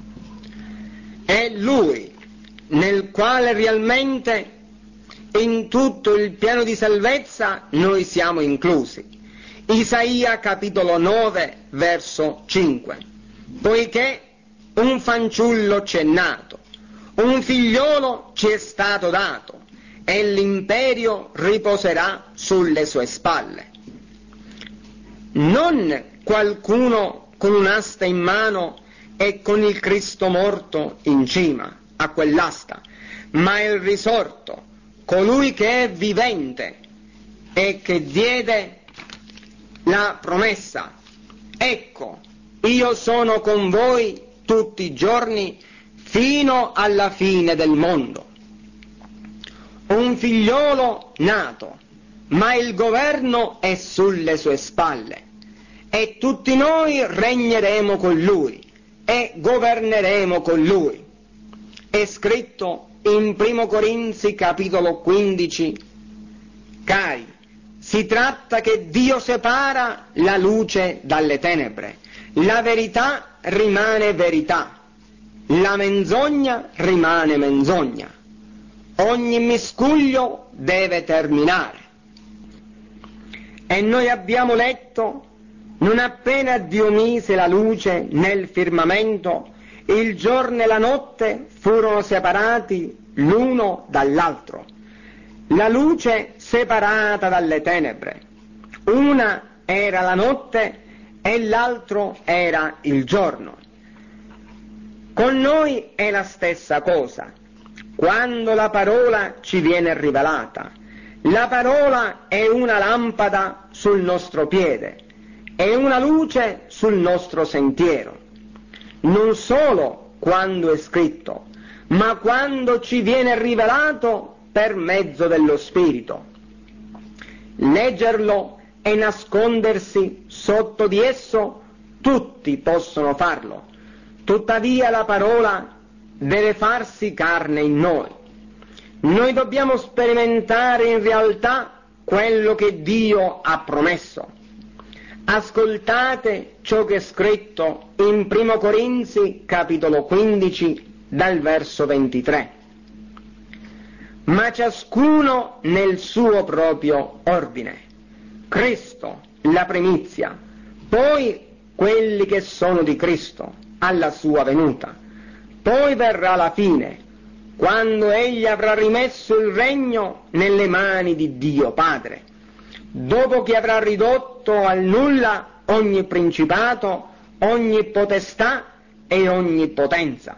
È lui nel quale realmente in tutto il piano di salvezza noi siamo inclusi. Isaia capitolo 9, verso 5. Poiché un fanciullo ci è nato, un figliolo ci è stato dato, e l'imperio riposerà sulle sue spalle. Non qualcuno con un'asta in mano e con il Cristo morto in cima a quell'asta, ma il risorto, colui che è vivente e che diede la promessa: ecco, io sono con voi tutti i giorni fino alla fine del mondo. Un figliolo nato, ma il governo è sulle sue spalle, e tutti noi regneremo con lui e governeremo con lui. È scritto in 1 Corinzi capitolo 15: cari, si tratta che Dio separa la luce dalle tenebre, la verità rimane verità, la menzogna rimane menzogna. Ogni miscuglio deve terminare. E noi abbiamo letto: non appena Dio mise la luce nel firmamento, il giorno e la notte furono separati l'uno dall'altro. La luce separata dalle tenebre. Una era la notte e l'altro era il giorno. Con noi è la stessa cosa. Quando la parola ci viene rivelata, la parola è una lampada sul nostro piede, è una luce sul nostro sentiero. Non solo quando è scritto, ma quando ci viene rivelato per mezzo dello Spirito. Leggerlo e nascondersi sotto di esso tutti possono farlo, tuttavia la parola deve farsi carne in noi. Noi dobbiamo sperimentare in realtà quello che Dio ha promesso. Ascoltate ciò che è scritto in 1 Corinzi capitolo 15 dal verso 23. Ma ciascuno nel suo proprio ordine. Cristo la primizia, poi quelli che sono di Cristo alla sua venuta. Poi verrà la fine, quando egli avrà rimesso il regno nelle mani di Dio Padre, dopo che avrà ridotto al nulla ogni principato, ogni potestà e ogni potenza.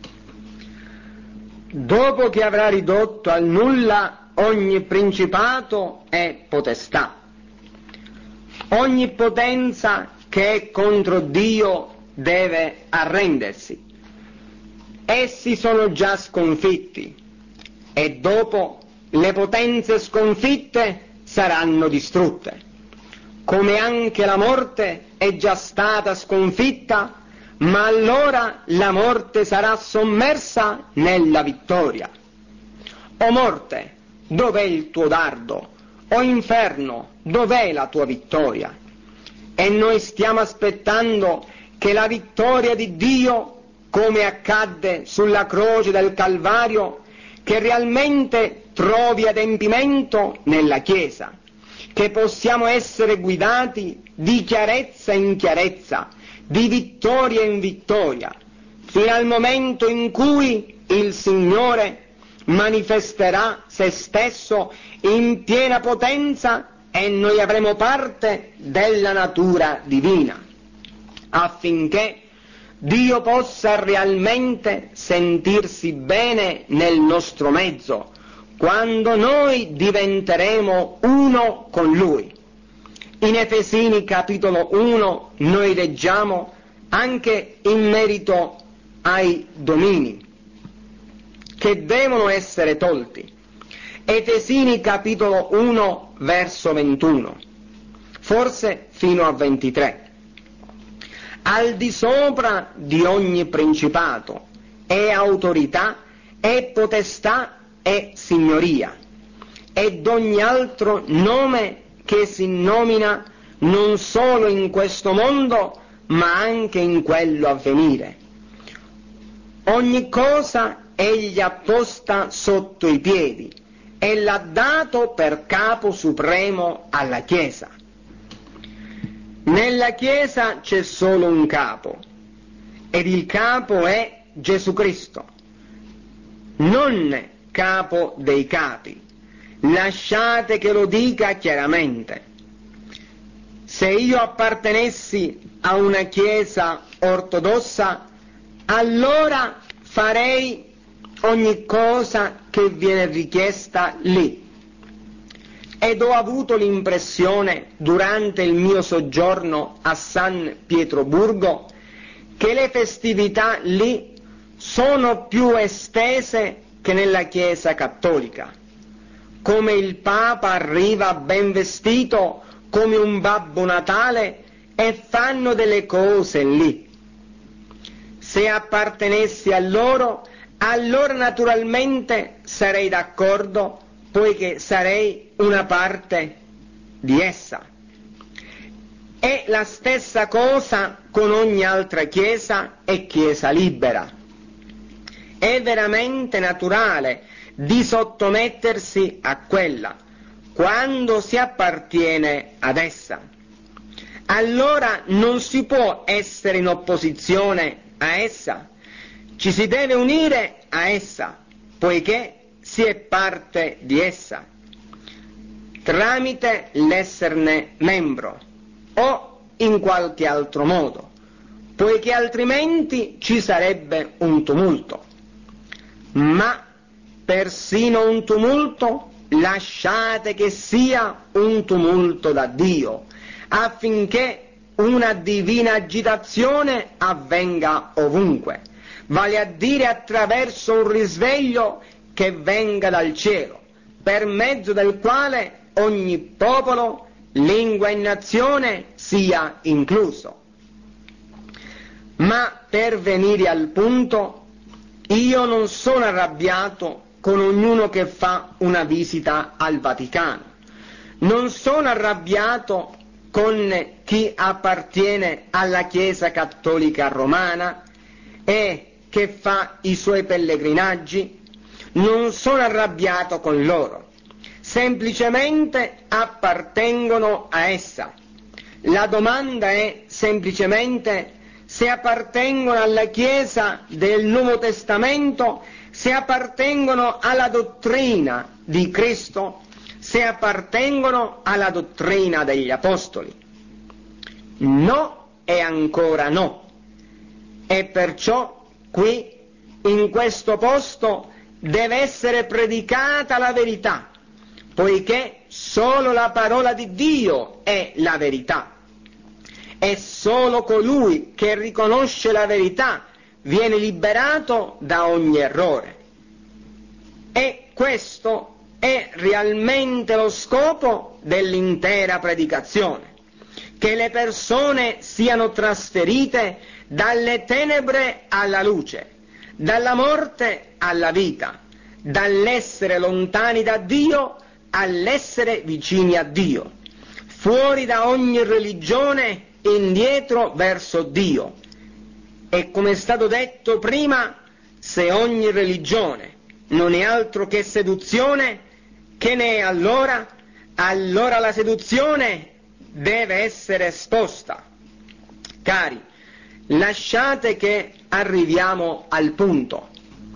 Dopo che avrà ridotto al nulla ogni principato e potestà. Ogni potenza che è contro Dio deve arrendersi. Essi sono già sconfitti e dopo le potenze sconfitte saranno distrutte, come anche la morte è già stata sconfitta, ma allora la morte sarà sommersa nella vittoria. O morte, dov'è il tuo dardo? O inferno, dov'è la tua vittoria? E noi stiamo aspettando che la vittoria di Dio, come accadde sulla croce del Calvario, che realmente trovi adempimento nella Chiesa, che possiamo essere guidati di chiarezza in chiarezza, di vittoria in vittoria, fino al momento in cui il Signore manifesterà se stesso in piena potenza e noi avremo parte della natura divina, affinché Dio possa realmente sentirsi bene nel nostro mezzo, quando noi diventeremo uno con Lui. In Efesini capitolo 1 noi leggiamo anche in merito ai domini che devono essere tolti. Efesini capitolo 1 verso 21, forse fino a 23. Al di sopra di ogni principato e autorità e potestà e signoria e d'ogni altro nome che si nomina non solo in questo mondo ma anche in quello a venire. Ogni cosa egli ha posta sotto i piedi e l'ha dato per capo supremo alla Chiesa. Nella Chiesa c'è solo un capo, ed il capo è Gesù Cristo, non capo dei capi. Lasciate che lo dica chiaramente. Se io appartenessi a una Chiesa ortodossa, allora farei ogni cosa che viene richiesta lì. Ed ho avuto l'impressione, durante il mio soggiorno a San Pietroburgo, che le festività lì sono più estese che nella Chiesa cattolica. Come il Papa arriva ben vestito come un Babbo Natale e fanno delle cose lì. Se appartenessi a loro, allora naturalmente sarei d'accordo, poiché sarei una parte di essa. È la stessa cosa con ogni altra Chiesa e Chiesa libera. È veramente naturale di sottomettersi a quella, quando si appartiene ad essa. Allora non si può essere in opposizione a essa, ci si deve unire a essa, poiché si è parte di essa, tramite l'esserne membro o in qualche altro modo, poiché altrimenti ci sarebbe un tumulto. Ma persino un tumulto lasciate che sia un tumulto da Dio, affinché una divina agitazione avvenga ovunque, vale a dire attraverso un risveglio che venga dal cielo, per mezzo del quale ogni popolo, lingua e nazione sia incluso. Ma per venire al punto, io non sono arrabbiato con ognuno che fa una visita al Vaticano, non sono arrabbiato con chi appartiene alla Chiesa Cattolica Romana e che fa i suoi pellegrinaggi, non sono arrabbiato con loro, semplicemente appartengono a essa. La domanda è semplicemente se appartengono alla Chiesa del Nuovo Testamento, se appartengono alla dottrina di Cristo, se appartengono alla dottrina degli Apostoli. No e ancora no. E perciò qui, in questo posto, deve essere predicata la verità, poiché solo la parola di Dio è la verità. E solo colui che riconosce la verità viene liberato da ogni errore. E questo è realmente lo scopo dell'intera predicazione, che le persone siano trasferite dalle tenebre alla luce, dalla morte alla vita, dall'essere lontani da Dio all'essere vicini a Dio, fuori da ogni religione, indietro verso Dio. E come è stato detto prima, se ogni religione non è altro che seduzione, che ne è allora? Allora la seduzione deve essere esposta. Cari, lasciate che arriviamo al punto.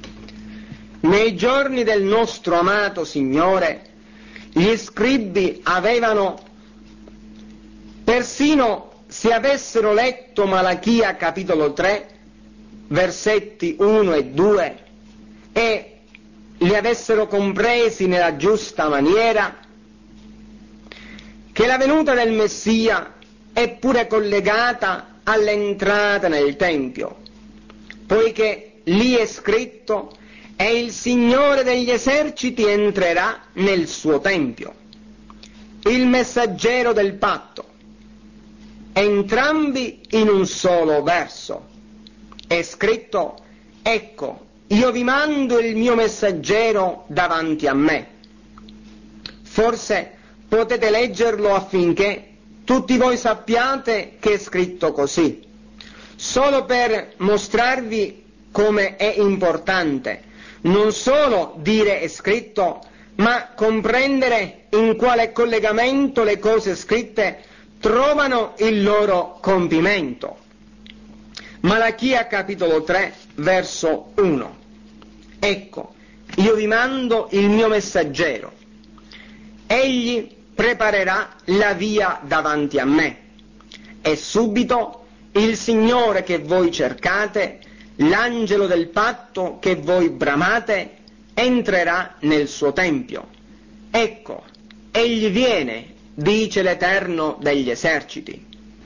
Nei giorni del nostro amato Signore, gli scribi avevano, persino se avessero letto Malachia capitolo 3, versetti 1 e 2, e li avessero compresi nella giusta maniera, che la venuta del Messia è pure collegata all'entrata nel Tempio, poiché lì è scritto: e il Signore degli eserciti entrerà nel suo Tempio. Il messaggero del patto, entrambi in un solo verso. È scritto: ecco, io vi mando il mio messaggero davanti a me. Forse potete leggerlo affinché tutti voi sappiate che è scritto così, solo per mostrarvi come è importante non solo dire è scritto, ma comprendere in quale collegamento le cose scritte trovano il loro compimento. Malachia capitolo 3, verso 1. Ecco, io vi mando il mio messaggero. Egli preparerà la via davanti a me. E subito il Signore che voi cercate, l'angelo del patto che voi bramate, entrerà nel suo tempio. Ecco, egli viene, dice l'Eterno degli eserciti.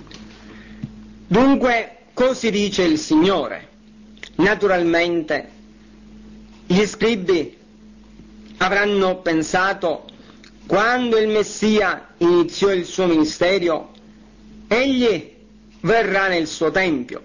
Dunque, così dice il Signore. Naturalmente, gli scribi avranno pensato, quando il Messia iniziò il suo ministero, egli verrà nel suo tempio.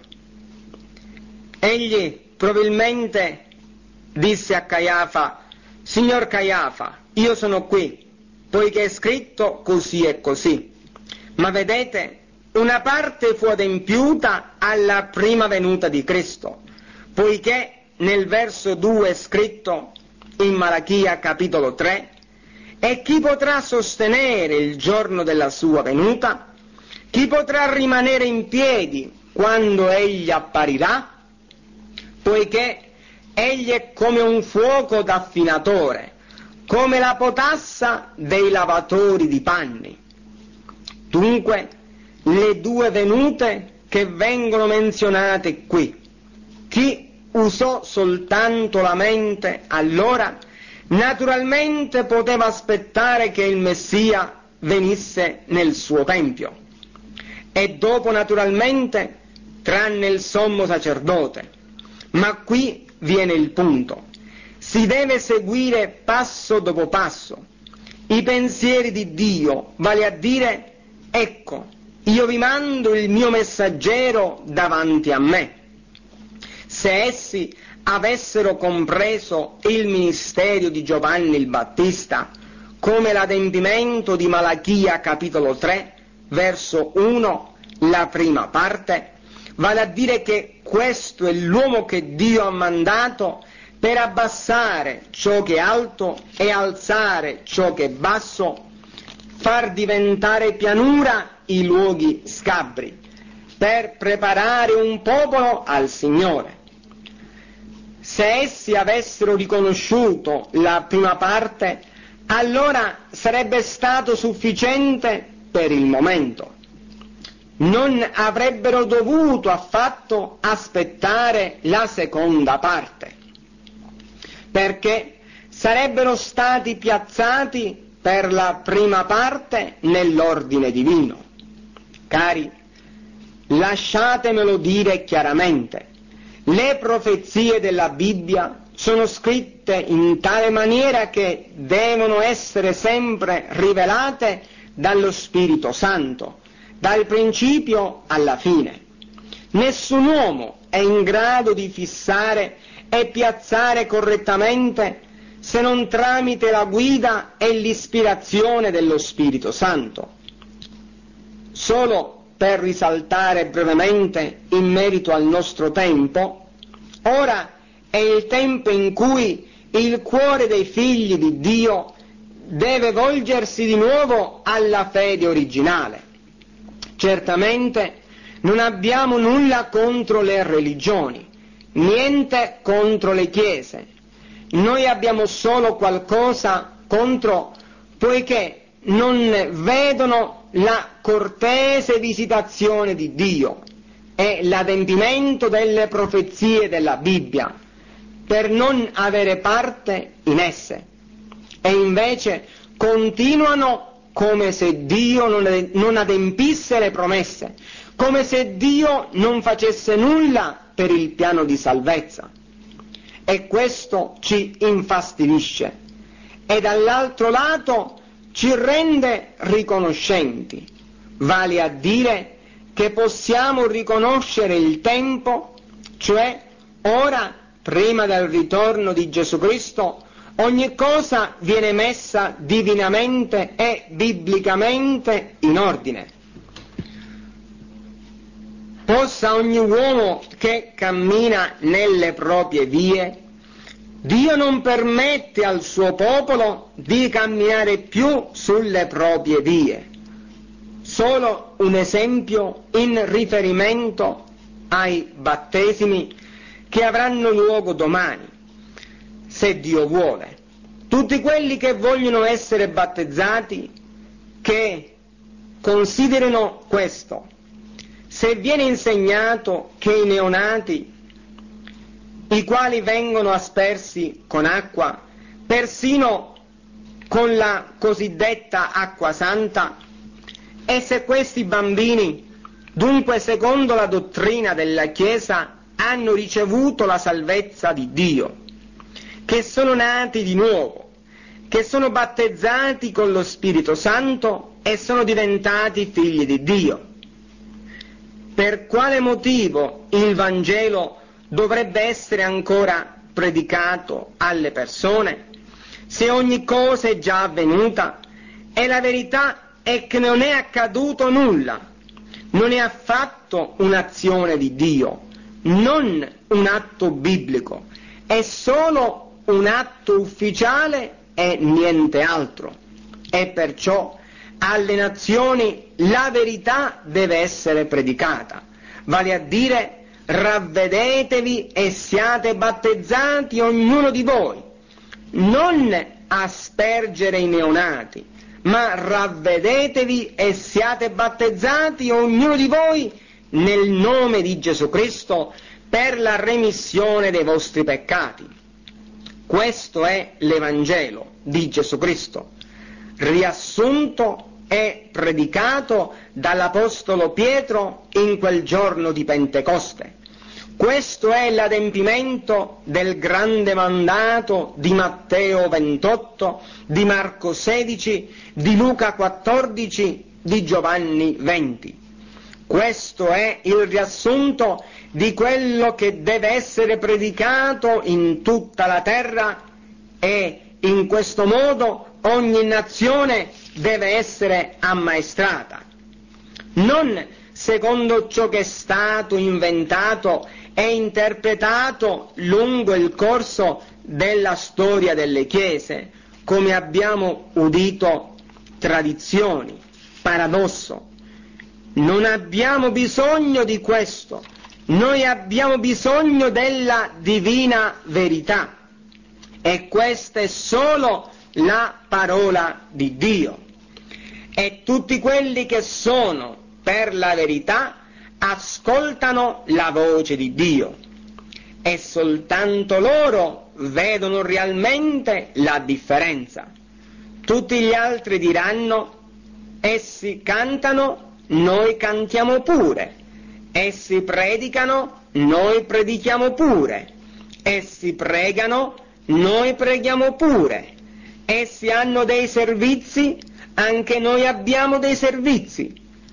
Egli probabilmente disse a Caiafa: signor Caiafa, io sono qui, poiché è scritto così e così. Ma vedete, una parte fu adempiuta alla prima venuta di Cristo, poiché nel verso 2 è scritto in Malachia capitolo 3: e chi potrà sostenere il giorno della sua venuta? Chi potrà rimanere in piedi quando egli apparirà? Poiché egli è come un fuoco d'affinatore, come la potassa dei lavatori di panni. Dunque, le due venute che vengono menzionate qui, chi usò soltanto la mente allora, naturalmente poteva aspettare che il Messia venisse nel suo tempio, e dopo naturalmente tranne il sommo sacerdote. Ma qui viene il punto: si deve seguire passo dopo passo i pensieri di Dio, vale a dire: ecco, io vi mando il mio messaggero davanti a me. Se essi avessero compreso il ministero di Giovanni il Battista come l'adempimento di Malachia capitolo 3, verso 1, la prima parte, vale a dire che questo è l'uomo che Dio ha mandato per abbassare ciò che è alto e alzare ciò che è basso, far diventare pianura i luoghi scabri, per preparare un popolo al Signore. Se essi avessero riconosciuto la prima parte, allora sarebbe stato sufficiente per il momento. Non avrebbero dovuto affatto aspettare la seconda parte, perché sarebbero stati piazzati per la prima parte nell'ordine divino. Cari, lasciatemelo dire chiaramente: le profezie della Bibbia sono scritte in tale maniera che devono essere sempre rivelate dallo Spirito Santo, dal principio alla fine. Nessun uomo è in grado di fissare e piazzare correttamente se non tramite la guida e l'ispirazione dello Spirito Santo. Solo per risaltare brevemente in merito al nostro tempo, ora è il tempo in cui il cuore dei figli di Dio deve volgersi di nuovo alla fede originale. Certamente non abbiamo nulla contro le religioni, niente contro le chiese. Noi abbiamo solo qualcosa contro, poiché non vedono la cortese visitazione di Dio, è l'adempimento delle profezie della Bibbia, per non avere parte in esse, e invece continuano come se Dio non adempisse le promesse, come se Dio non facesse nulla per il piano di salvezza. E questo ci infastidisce e dall'altro lato ci rende riconoscenti, vale a dire che possiamo riconoscere il tempo, cioè ora, prima del ritorno di Gesù Cristo, ogni cosa viene messa divinamente e biblicamente in ordine. Possa ogni uomo che cammina nelle proprie vie, Dio non permette al suo popolo di camminare più sulle proprie vie. Solo un esempio in riferimento ai battesimi che avranno luogo domani, se Dio vuole. Tutti quelli che vogliono essere battezzati, che considerino questo. Se viene insegnato che i neonati, i quali vengono aspersi con acqua, persino con la cosiddetta acqua santa, e se questi bambini, dunque secondo la dottrina della Chiesa, hanno ricevuto la salvezza di Dio, che sono nati di nuovo, che sono battezzati con lo Spirito Santo e sono diventati figli di Dio, per quale motivo il Vangelo dovrebbe essere ancora predicato alle persone, se ogni cosa è già avvenuta? E la verità è che non è accaduto nulla, non è affatto un'azione di Dio, non un atto biblico, è solo un atto ufficiale e niente altro. E perciò alle nazioni la verità deve essere predicata, vale a dire: ravvedetevi e siate battezzati ognuno di voi, non aspergere i neonati, ma ravvedetevi e siate battezzati ognuno di voi nel nome di Gesù Cristo per la remissione dei vostri peccati. Questo è l'Evangelo di Gesù Cristo, riassunto e predicato dall'Apostolo Pietro in quel giorno di Pentecoste. Questo è l'adempimento del grande mandato di Matteo 28, di Marco 16, di Luca 14, di Giovanni 20. Questo è il riassunto di quello che deve essere predicato in tutta la terra, e in questo modo ogni nazione deve essere ammaestrata, non secondo ciò che è stato inventato e interpretato lungo il corso della storia delle chiese, come abbiamo udito tradizioni, paradosso. Non abbiamo bisogno di questo, noi abbiamo bisogno della divina verità, e questa è solo la parola di Dio. E tutti quelli che sono per la verità ascoltano la voce di Dio, e soltanto loro vedono realmente la differenza. Tutti gli altri diranno: essi cantano, noi cantiamo pure; essi predicano, noi predichiamo pure; essi pregano, noi preghiamo pure; essi hanno dei servizi, anche noi abbiamo dei servizi.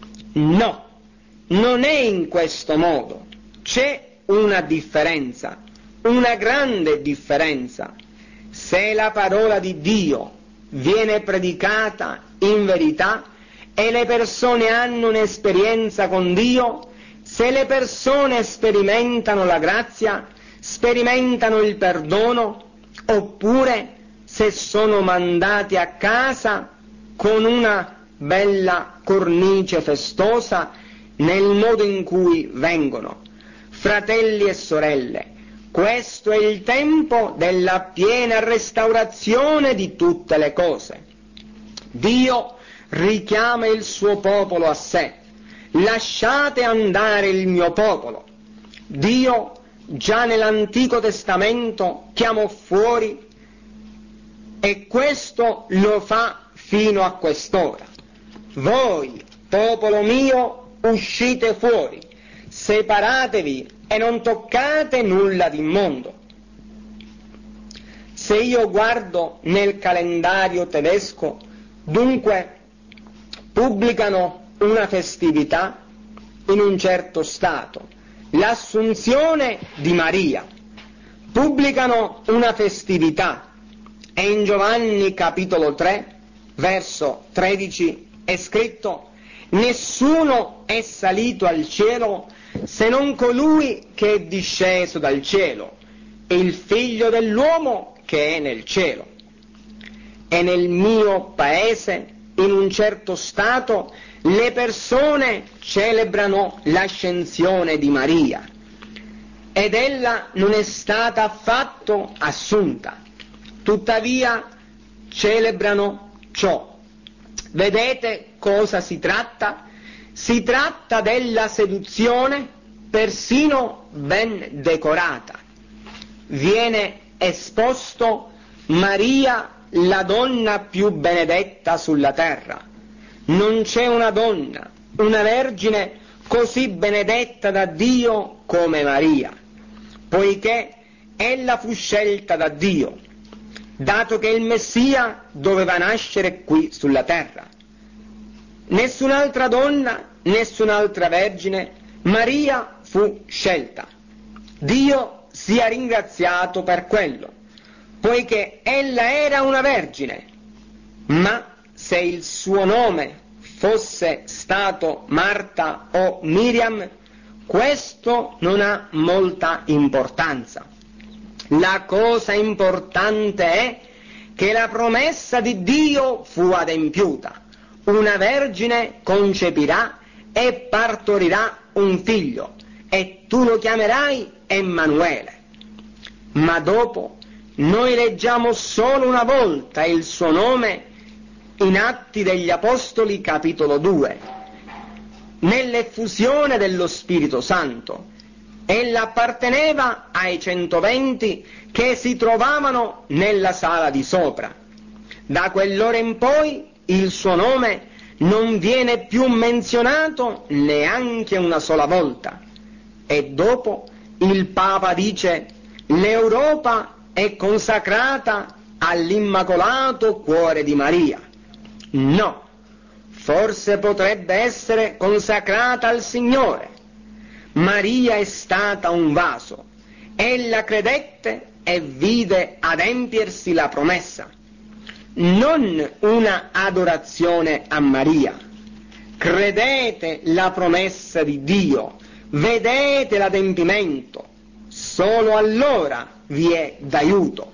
No, non è in questo modo. C'è una differenza, una grande differenza. Se la parola di Dio viene predicata in verità e le persone hanno un'esperienza con Dio, se le persone sperimentano la grazia, sperimentano il perdono, oppure se sono mandati a casa con una bella cornice festosa nel modo in cui vengono. Fratelli e sorelle, questo è il tempo della piena restaurazione di tutte le cose. Dio richiama il suo popolo a sé, lasciate andare il mio popolo. Dio già nell'Antico Testamento chiamò fuori, e questo lo fa fino a quest'ora. Voi, popolo mio, uscite fuori, separatevi e non toccate nulla d'immondo. Se io guardo nel calendario tedesco, dunque pubblicano una festività in un certo stato, l'Assunzione di Maria. Pubblicano una festività e in Giovanni capitolo 3, verso 13 è scritto: nessuno è salito al cielo se non colui che è disceso dal cielo, il Figlio dell'uomo che è nel cielo. E nel mio paese, in un certo stato, le persone celebrano l'ascensione di Maria ed ella non è stata affatto assunta, tuttavia celebrano ciò. Vedete cosa si tratta? Si tratta della seduzione, persino ben decorata. Viene esposto Maria, la donna più benedetta sulla terra. Non c'è una donna, una vergine così benedetta da Dio come Maria, poiché ella fu scelta da Dio, dato che il Messia doveva nascere qui sulla terra. Nessun'altra donna, nessun'altra vergine, Maria fu scelta. Dio sia ringraziato per quello, poiché ella era una vergine, ma se il suo nome fosse stato Marta o Miriam, questo non ha molta importanza. La cosa importante è che la promessa di Dio fu adempiuta. Una vergine concepirà e partorirà un figlio, e tu lo chiamerai Emanuele. Ma dopo noi leggiamo solo una volta il suo nome in Atti degli Apostoli capitolo 2, nell'effusione dello Spirito Santo. Ella apparteneva ai 120 che si trovavano nella sala di sopra. Da quell'ora in poi il suo nome non viene più menzionato neanche una sola volta. E dopo il Papa dice: l'Europa è consacrata all'Immacolato Cuore di Maria. No, forse potrebbe essere consacrata al Signore. Maria è stata un vaso. Ella credette e vide adempiersi la promessa. Non una adorazione a Maria. Credete la promessa di Dio, vedete l'adempimento, solo allora vi è d'aiuto.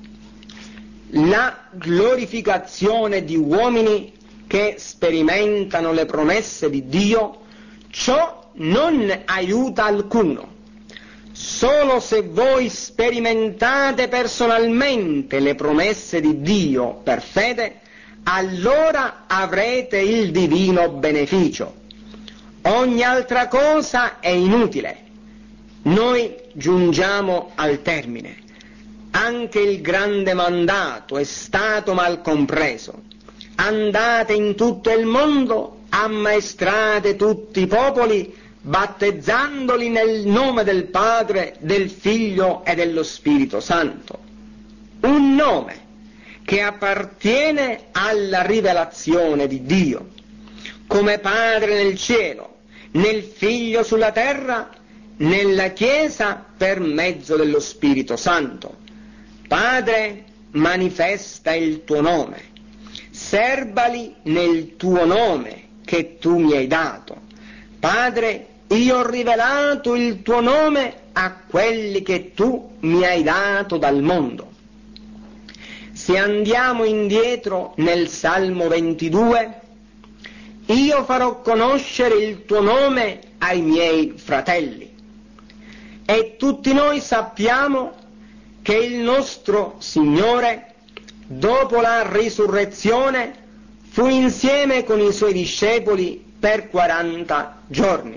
La glorificazione di uomini che sperimentano le promesse di Dio, ciò non aiuta alcuno. Solo se voi sperimentate personalmente le promesse di Dio per fede, allora avrete il divino beneficio. Ogni altra cosa è inutile. Noi giungiamo al termine. Anche il grande mandato è stato mal compreso. Andate in tutto il mondo, ammaestrate tutti i popoli, battezzandoli nel nome del Padre, del Figlio e dello Spirito Santo. Un nome che appartiene alla rivelazione di Dio, come Padre nel cielo, nel Figlio sulla terra, nella Chiesa per mezzo dello Spirito Santo. Padre, manifesta il tuo nome, serbali nel tuo nome che tu mi hai dato. Padre, io ho rivelato il tuo nome a quelli che tu mi hai dato dal mondo. Se andiamo indietro nel Salmo 22, io farò conoscere il tuo nome ai miei fratelli. E tutti noi sappiamo che il nostro Signore, dopo la risurrezione, fu insieme con i suoi discepoli per 40 giorni,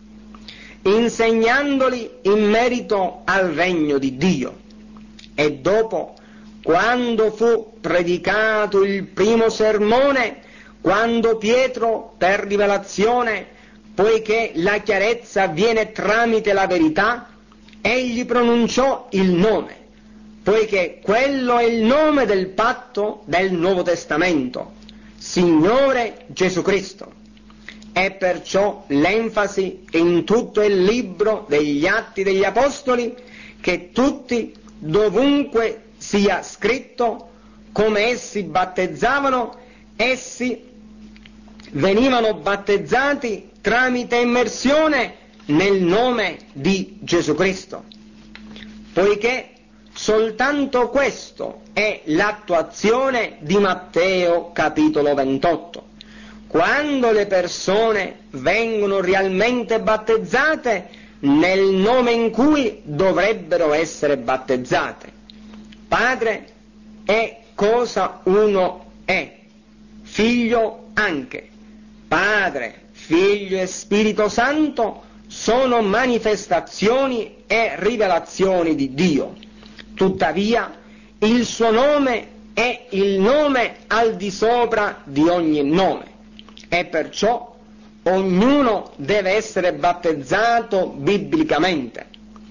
insegnandoli in merito al regno di Dio. E dopo, quando fu predicato il primo sermone, quando Pietro, per rivelazione, poiché la chiarezza viene tramite la verità, egli pronunciò il nome, poiché quello è il nome del patto del Nuovo Testamento, Signore Gesù Cristo. E perciò l'enfasi in tutto il libro degli Atti degli Apostoli, che tutti, dovunque sia scritto, come essi battezzavano, essi venivano battezzati tramite immersione nel nome di Gesù Cristo, poiché soltanto questo è l'attuazione di Matteo capitolo 28. Quando le persone vengono realmente battezzate nel nome in cui dovrebbero essere battezzate. Padre è cosa uno è, Figlio anche. Padre, Figlio e Spirito Santo sono manifestazioni e rivelazioni di Dio. Tuttavia, il suo nome è il nome al di sopra di ogni nome, e perciò ognuno deve essere battezzato biblicamente.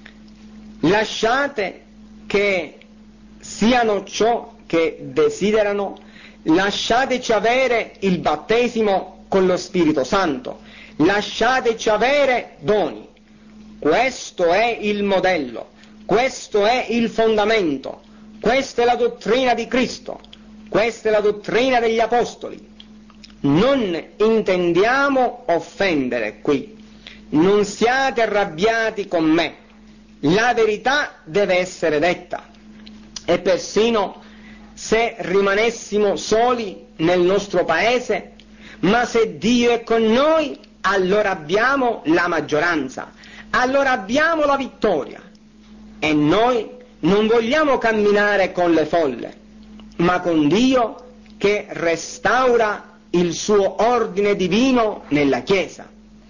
Lasciate che siano ciò che desiderano, lasciateci avere il battesimo con lo Spirito Santo, lasciateci avere doni. Questo è il modello, questo è il fondamento, questa è la dottrina di Cristo, questa è la dottrina degli Apostoli. Non intendiamo offendere qui, non siate arrabbiati con me, la verità deve essere detta, e persino se rimanessimo soli nel nostro paese, ma se Dio è con noi, allora abbiamo la maggioranza, allora abbiamo la vittoria. E noi non vogliamo camminare con le folle, ma con Dio che restaura il suo ordine divino nella Chiesa.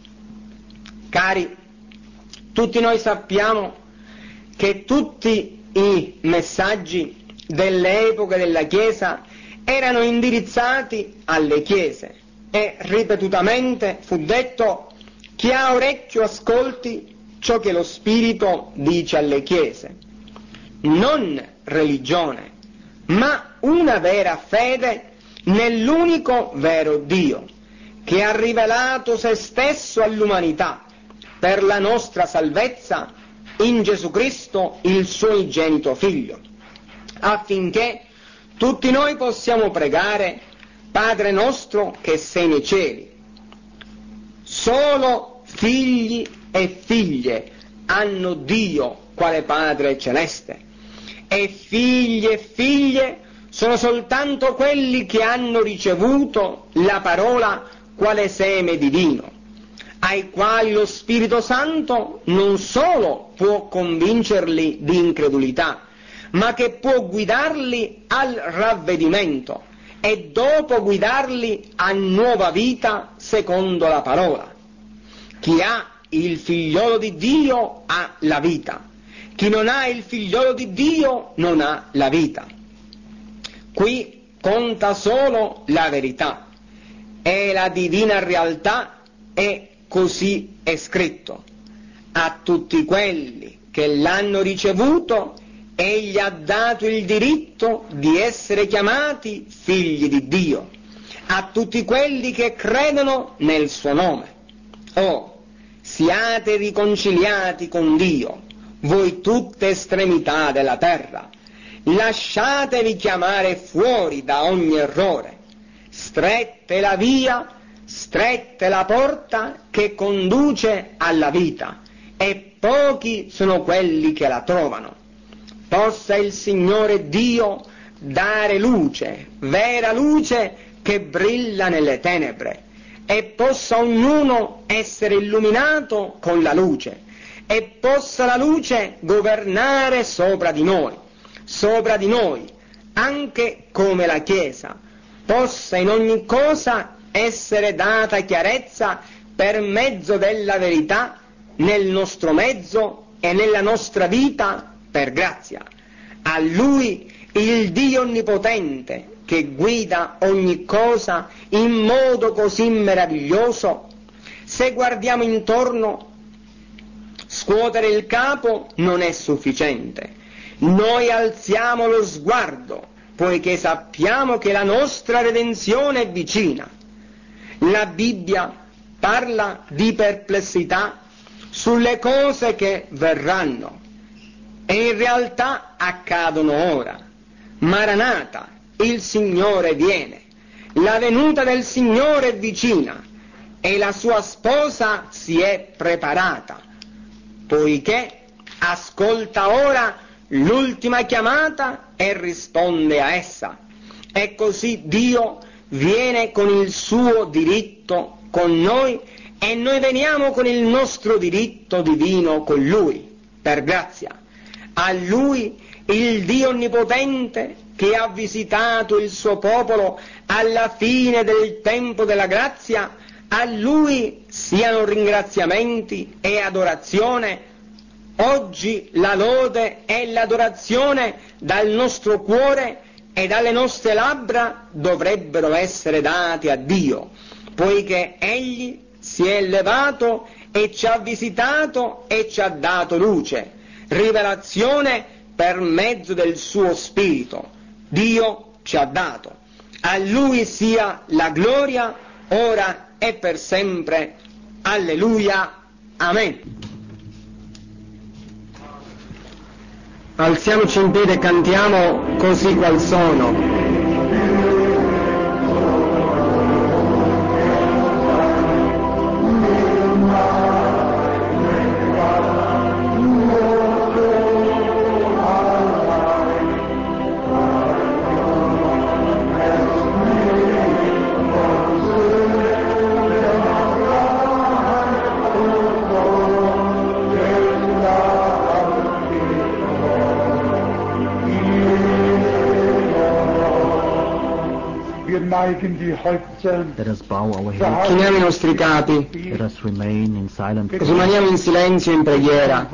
Cari, tutti noi sappiamo che tutti i messaggi delle epoche della Chiesa erano indirizzati alle Chiese, e ripetutamente fu detto: chi ha orecchio ascolti ciò che lo Spirito dice alle Chiese. Non religione, ma una vera fede nell'unico vero Dio, che ha rivelato se stesso all'umanità per la nostra salvezza in Gesù Cristo, il suo unigenito Figlio, affinché tutti noi possiamo pregare: Padre nostro che sei nei cieli. Solo figli e figlie hanno Dio quale Padre celeste, e figli e figlie sono soltanto quelli che hanno ricevuto la parola quale seme divino, ai quali lo Spirito Santo non solo può convincerli di incredulità, ma che può guidarli al ravvedimento e dopo guidarli a nuova vita secondo la parola. Chi ha il figliolo di Dio ha la vita, chi non ha il figliolo di Dio non ha la vita. Qui conta solo la verità e la divina realtà, e così è scritto: a tutti quelli che l'hanno ricevuto egli ha dato il diritto di essere chiamati figli di Dio, a tutti quelli che credono nel suo nome. Oh, siate riconciliati con Dio, voi tutte estremità della terra, lasciatevi chiamare fuori da ogni errore. Stretta è la via, stretta è la porta che conduce alla vita, e pochi sono quelli che la trovano. Possa il Signore Dio dare luce, vera luce che brilla nelle tenebre, e possa ognuno essere illuminato con la luce, e possa la luce governare sopra di noi, anche come la Chiesa possa in ogni cosa essere data chiarezza per mezzo della verità nel nostro mezzo e nella nostra vita per grazia. A Lui, il Dio Onnipotente, che guida ogni cosa in modo così meraviglioso, se guardiamo intorno, scuotere il capo non è sufficiente. Noi alziamo lo sguardo, poiché sappiamo che la nostra redenzione è vicina. La Bibbia parla di perplessità sulle cose che verranno e in realtà accadono ora. Maranatha, il Signore viene, la venuta del Signore è vicina e la sua sposa si è preparata, poiché ascolta ora l'ultima chiamata e risponde a essa. E così Dio viene con il suo diritto con noi e noi veniamo con il nostro diritto divino con Lui, per grazia. A Lui, il Dio Onnipotente, che ha visitato il suo popolo alla fine del tempo della grazia, a Lui siano ringraziamenti e adorazione. Oggi la lode e l'adorazione dal nostro cuore e dalle nostre labbra dovrebbero essere dati a Dio, poiché Egli si è elevato e ci ha visitato e ci ha dato luce, rivelazione per mezzo del suo Spirito. Dio ci ha dato. A Lui sia la gloria, ora e per sempre. Alleluia. Amen. Alziamoci in piedi e cantiamo Così qual sono. Let us bow our heads. Chiniamo i nostri capi, Let us remain in silent prayer. rimaniamo in silenzio in preghiera.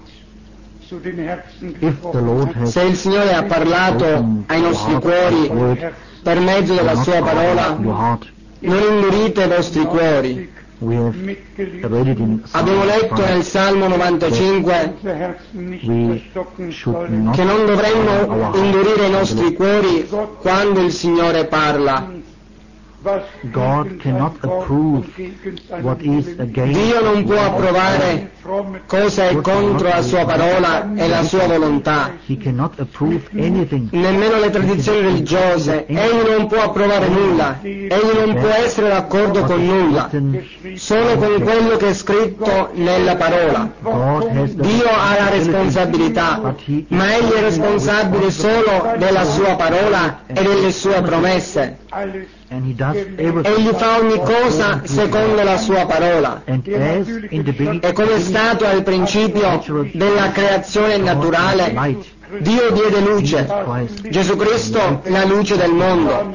If the Lord has Se il Signore ha parlato ai nostri cuori per mezzo della Sua parola, your heart, non indurite i vostri cuori. we have read it in Abbiamo letto nel Salmo 95 we should not che non dovremmo indurire i nostri cuori quando il Signore parla. God cannot approve what is against Dio non può approvare cosa è contro la Sua parola e la Sua volontà. He cannot approve anything. Nemmeno le tradizioni religiose. Egli non può approvare nulla. Egli non può essere d'accordo con nulla. Solo con quello che è scritto nella parola. God has the Dio ha la responsabilità, ma Egli è responsabile solo della Sua parola e delle Sue promesse. and he does everything. Egli fa ogni cosa secondo la Sua parola. And as in the beginning, E come è stato al principio della creazione naturale, Dio diede luce. Gesù Cristo, la luce del mondo.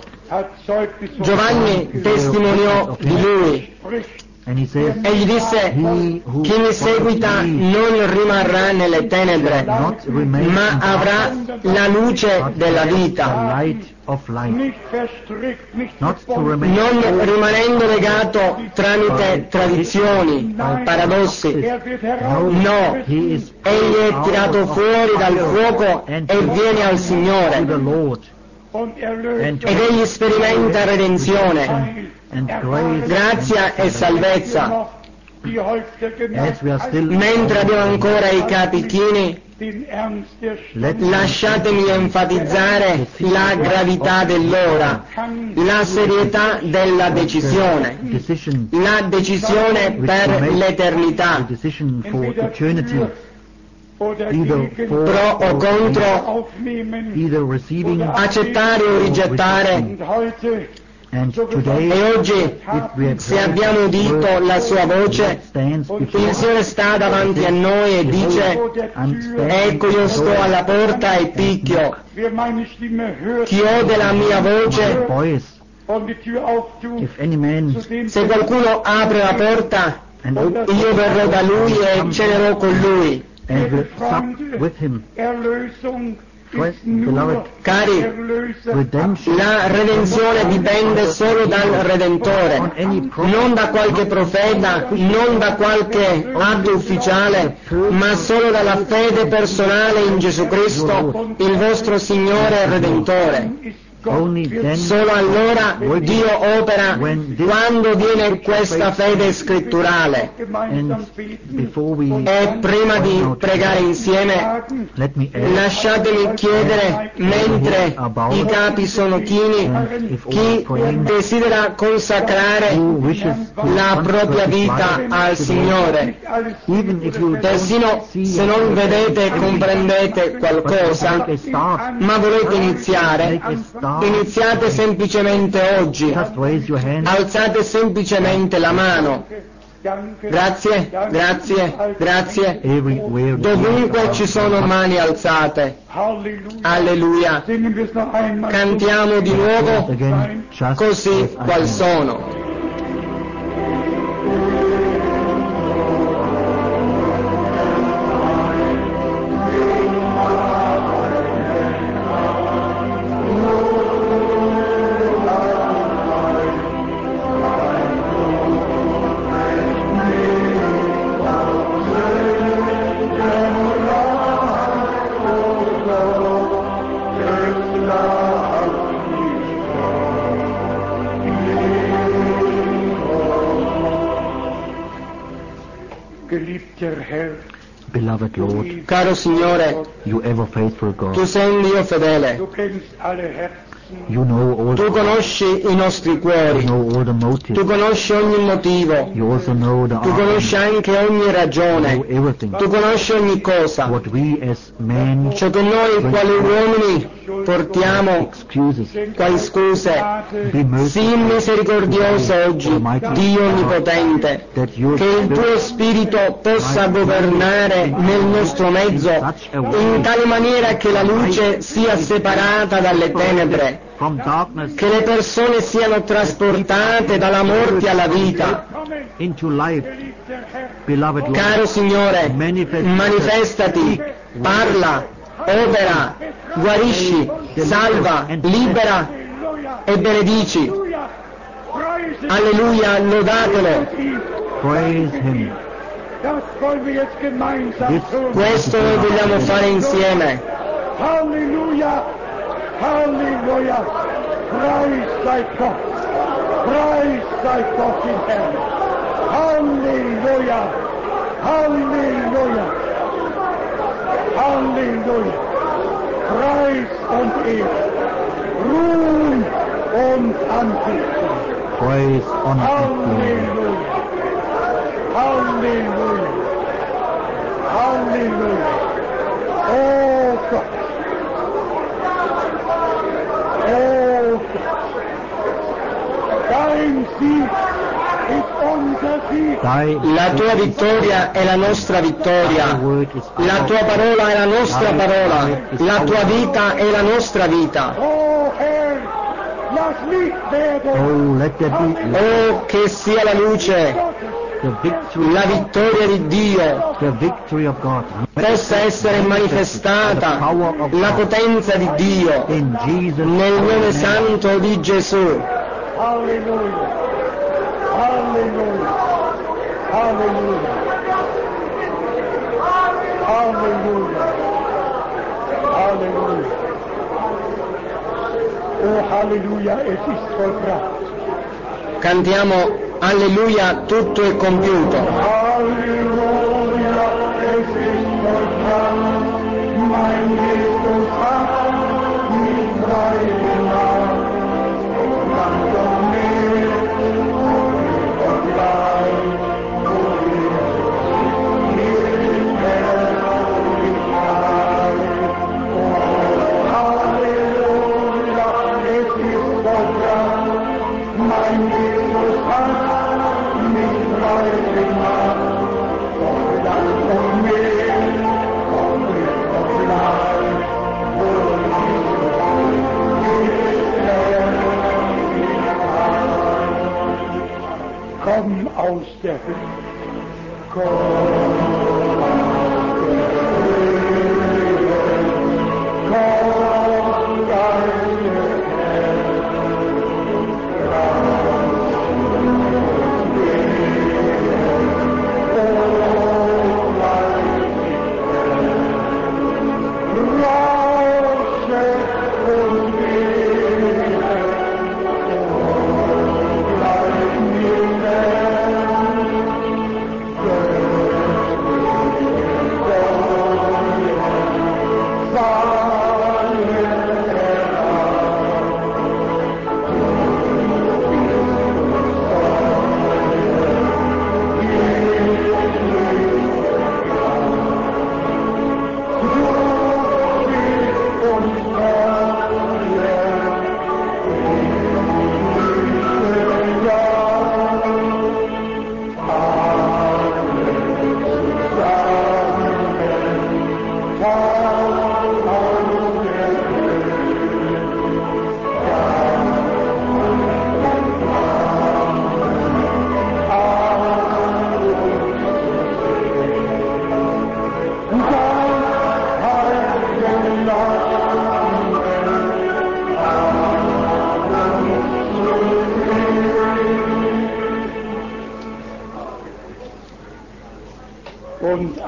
Giovanni testimoniò di Lui. and he says, Egli disse: chi mi seguita non rimarrà nelle tenebre, ma avrà la luce della the vita, light of life. Not to remain non rimanendo legato tramite tradizioni, paradossi. No, he is egli è tirato fuori dal fuoco e viene al to the Signore, Lord ed egli sperimenta redenzione, and grace. grazia e salvezza. As we are still Mentre abbiamo ancora i capi chini, lasciatemi enfatizzare la gravità dell'ora, la serietà della decisione, decision, la decisione per l'eternità, decision for eternity, either pro o contro, either receiving accettare o rigettare. and today E oggi, if we have se abbiamo udito la sua voce, stands il before Signore sta davanti a noi e dice: ecco, io sto alla porta e picchio. Chi ode la mia voce voice und die Tür auftut, If any man zu dem Se qualcuno apre la porta, and opens io verrò da lui e cenerò con lui. and will sup with him. Erlösung Friends, ist nur beloved, Cari, Erlöser. redemption la redenzione dipende solo dal Redentore, on any prophet, non da qualche profeta, non da qualche atto ufficiale, ma solo dalla fede personale in Gesù Cristo, il vostro Signore e Redentore. Ist Gott only then Solo allora Dio opera quando viene questa fede scritturale. gemeinsam and beten. before we E prima di pregare insieme, let me ask lasciatemi chiedere, mentre i capi sono chini, chi desidera consacrare who wishes to la propria vita al Signore. even if you Persino don't see se non vedete e comprendete qualcosa, take a start, ma volete iniziare, take a start, iniziate semplicemente oggi. just raise your hand. Alzate semplicemente la mano. Danke. Grazie, grazie, grazie. Everywhere Dovunque ci sono mani alzate. Halleluja. Alleluia. Singen wir es noch einmal. Cantiamo di nuovo again, just così as I qual am. sono. Geliebter Herr, Beloved Lord, Caro Signore, you ever faithful tu God, sei un Dio fedele. du kennst alle Herzen. you know all Tu conosci i nostri you cuori. know all the motives, Tu conosci ogni motivo. you also know the Tu conosci arguments, anche ogni you know ragione. everything. Tu conosci ogni cosa. What we as men Ciò che noi quali uomini portiamo excuses, quali scuse. be merciful, Sii misericordioso oggi, Dio Onnipotente, that your che il tuo Spirit Spirito possa governare nel nostro mezzo in tale maniera che la luce sia separata dalle tenebre, from darkness che le persone siano trasportate dalla morte alla vita. into life. Beloved Lord, Caro Signore, manifestati, parla, opera, guarisci, salva, libera e benedici. Alleluia, lodatelo. praise Him. Das wollen wir jetzt gemeinsam tun. Questo noi vogliamo fare insieme. Halleluja, Halleluja. Preis sei Gott. Preis sei Gott im Herrn. Halleluja, Halleluja, Halleluja. Preis und Ehre, Ruhm und Anbetung. Praise, honor, and glory. Halleluja, Halleluja, Halleluja. Oh Gott, oh Gott. Dein Sieg ist unser Sieg. La tua vittoria è la nostra vittoria. La tua parola è la nostra parola. La tua vita è la nostra vita. Oh Herr, lass Licht werden. Oh, let there be Oh, che sia la luce, the victory, la vittoria di Dio, the victory of God. possa essere manifestata la potenza di Dio In Jesus' nel nome name. santo di Gesù. Halleluja, Halleluja, Halleluja, Halleluja, Halleluja. Oh Halleluja, es ist vollbracht. Cantiamo Alleluia, tutto è compiuto. Halleluja, es ist vollbracht. Mein Jesus hat mich frei gemacht. Dann doch mehr und gleich, wo ist Herrlichkeit. Oh, Halleluja, es ist vollbracht. Mein Jesus hat mich frei gemacht. Und dann doch mehr und gleich, wo ist der Hölle. Komm, und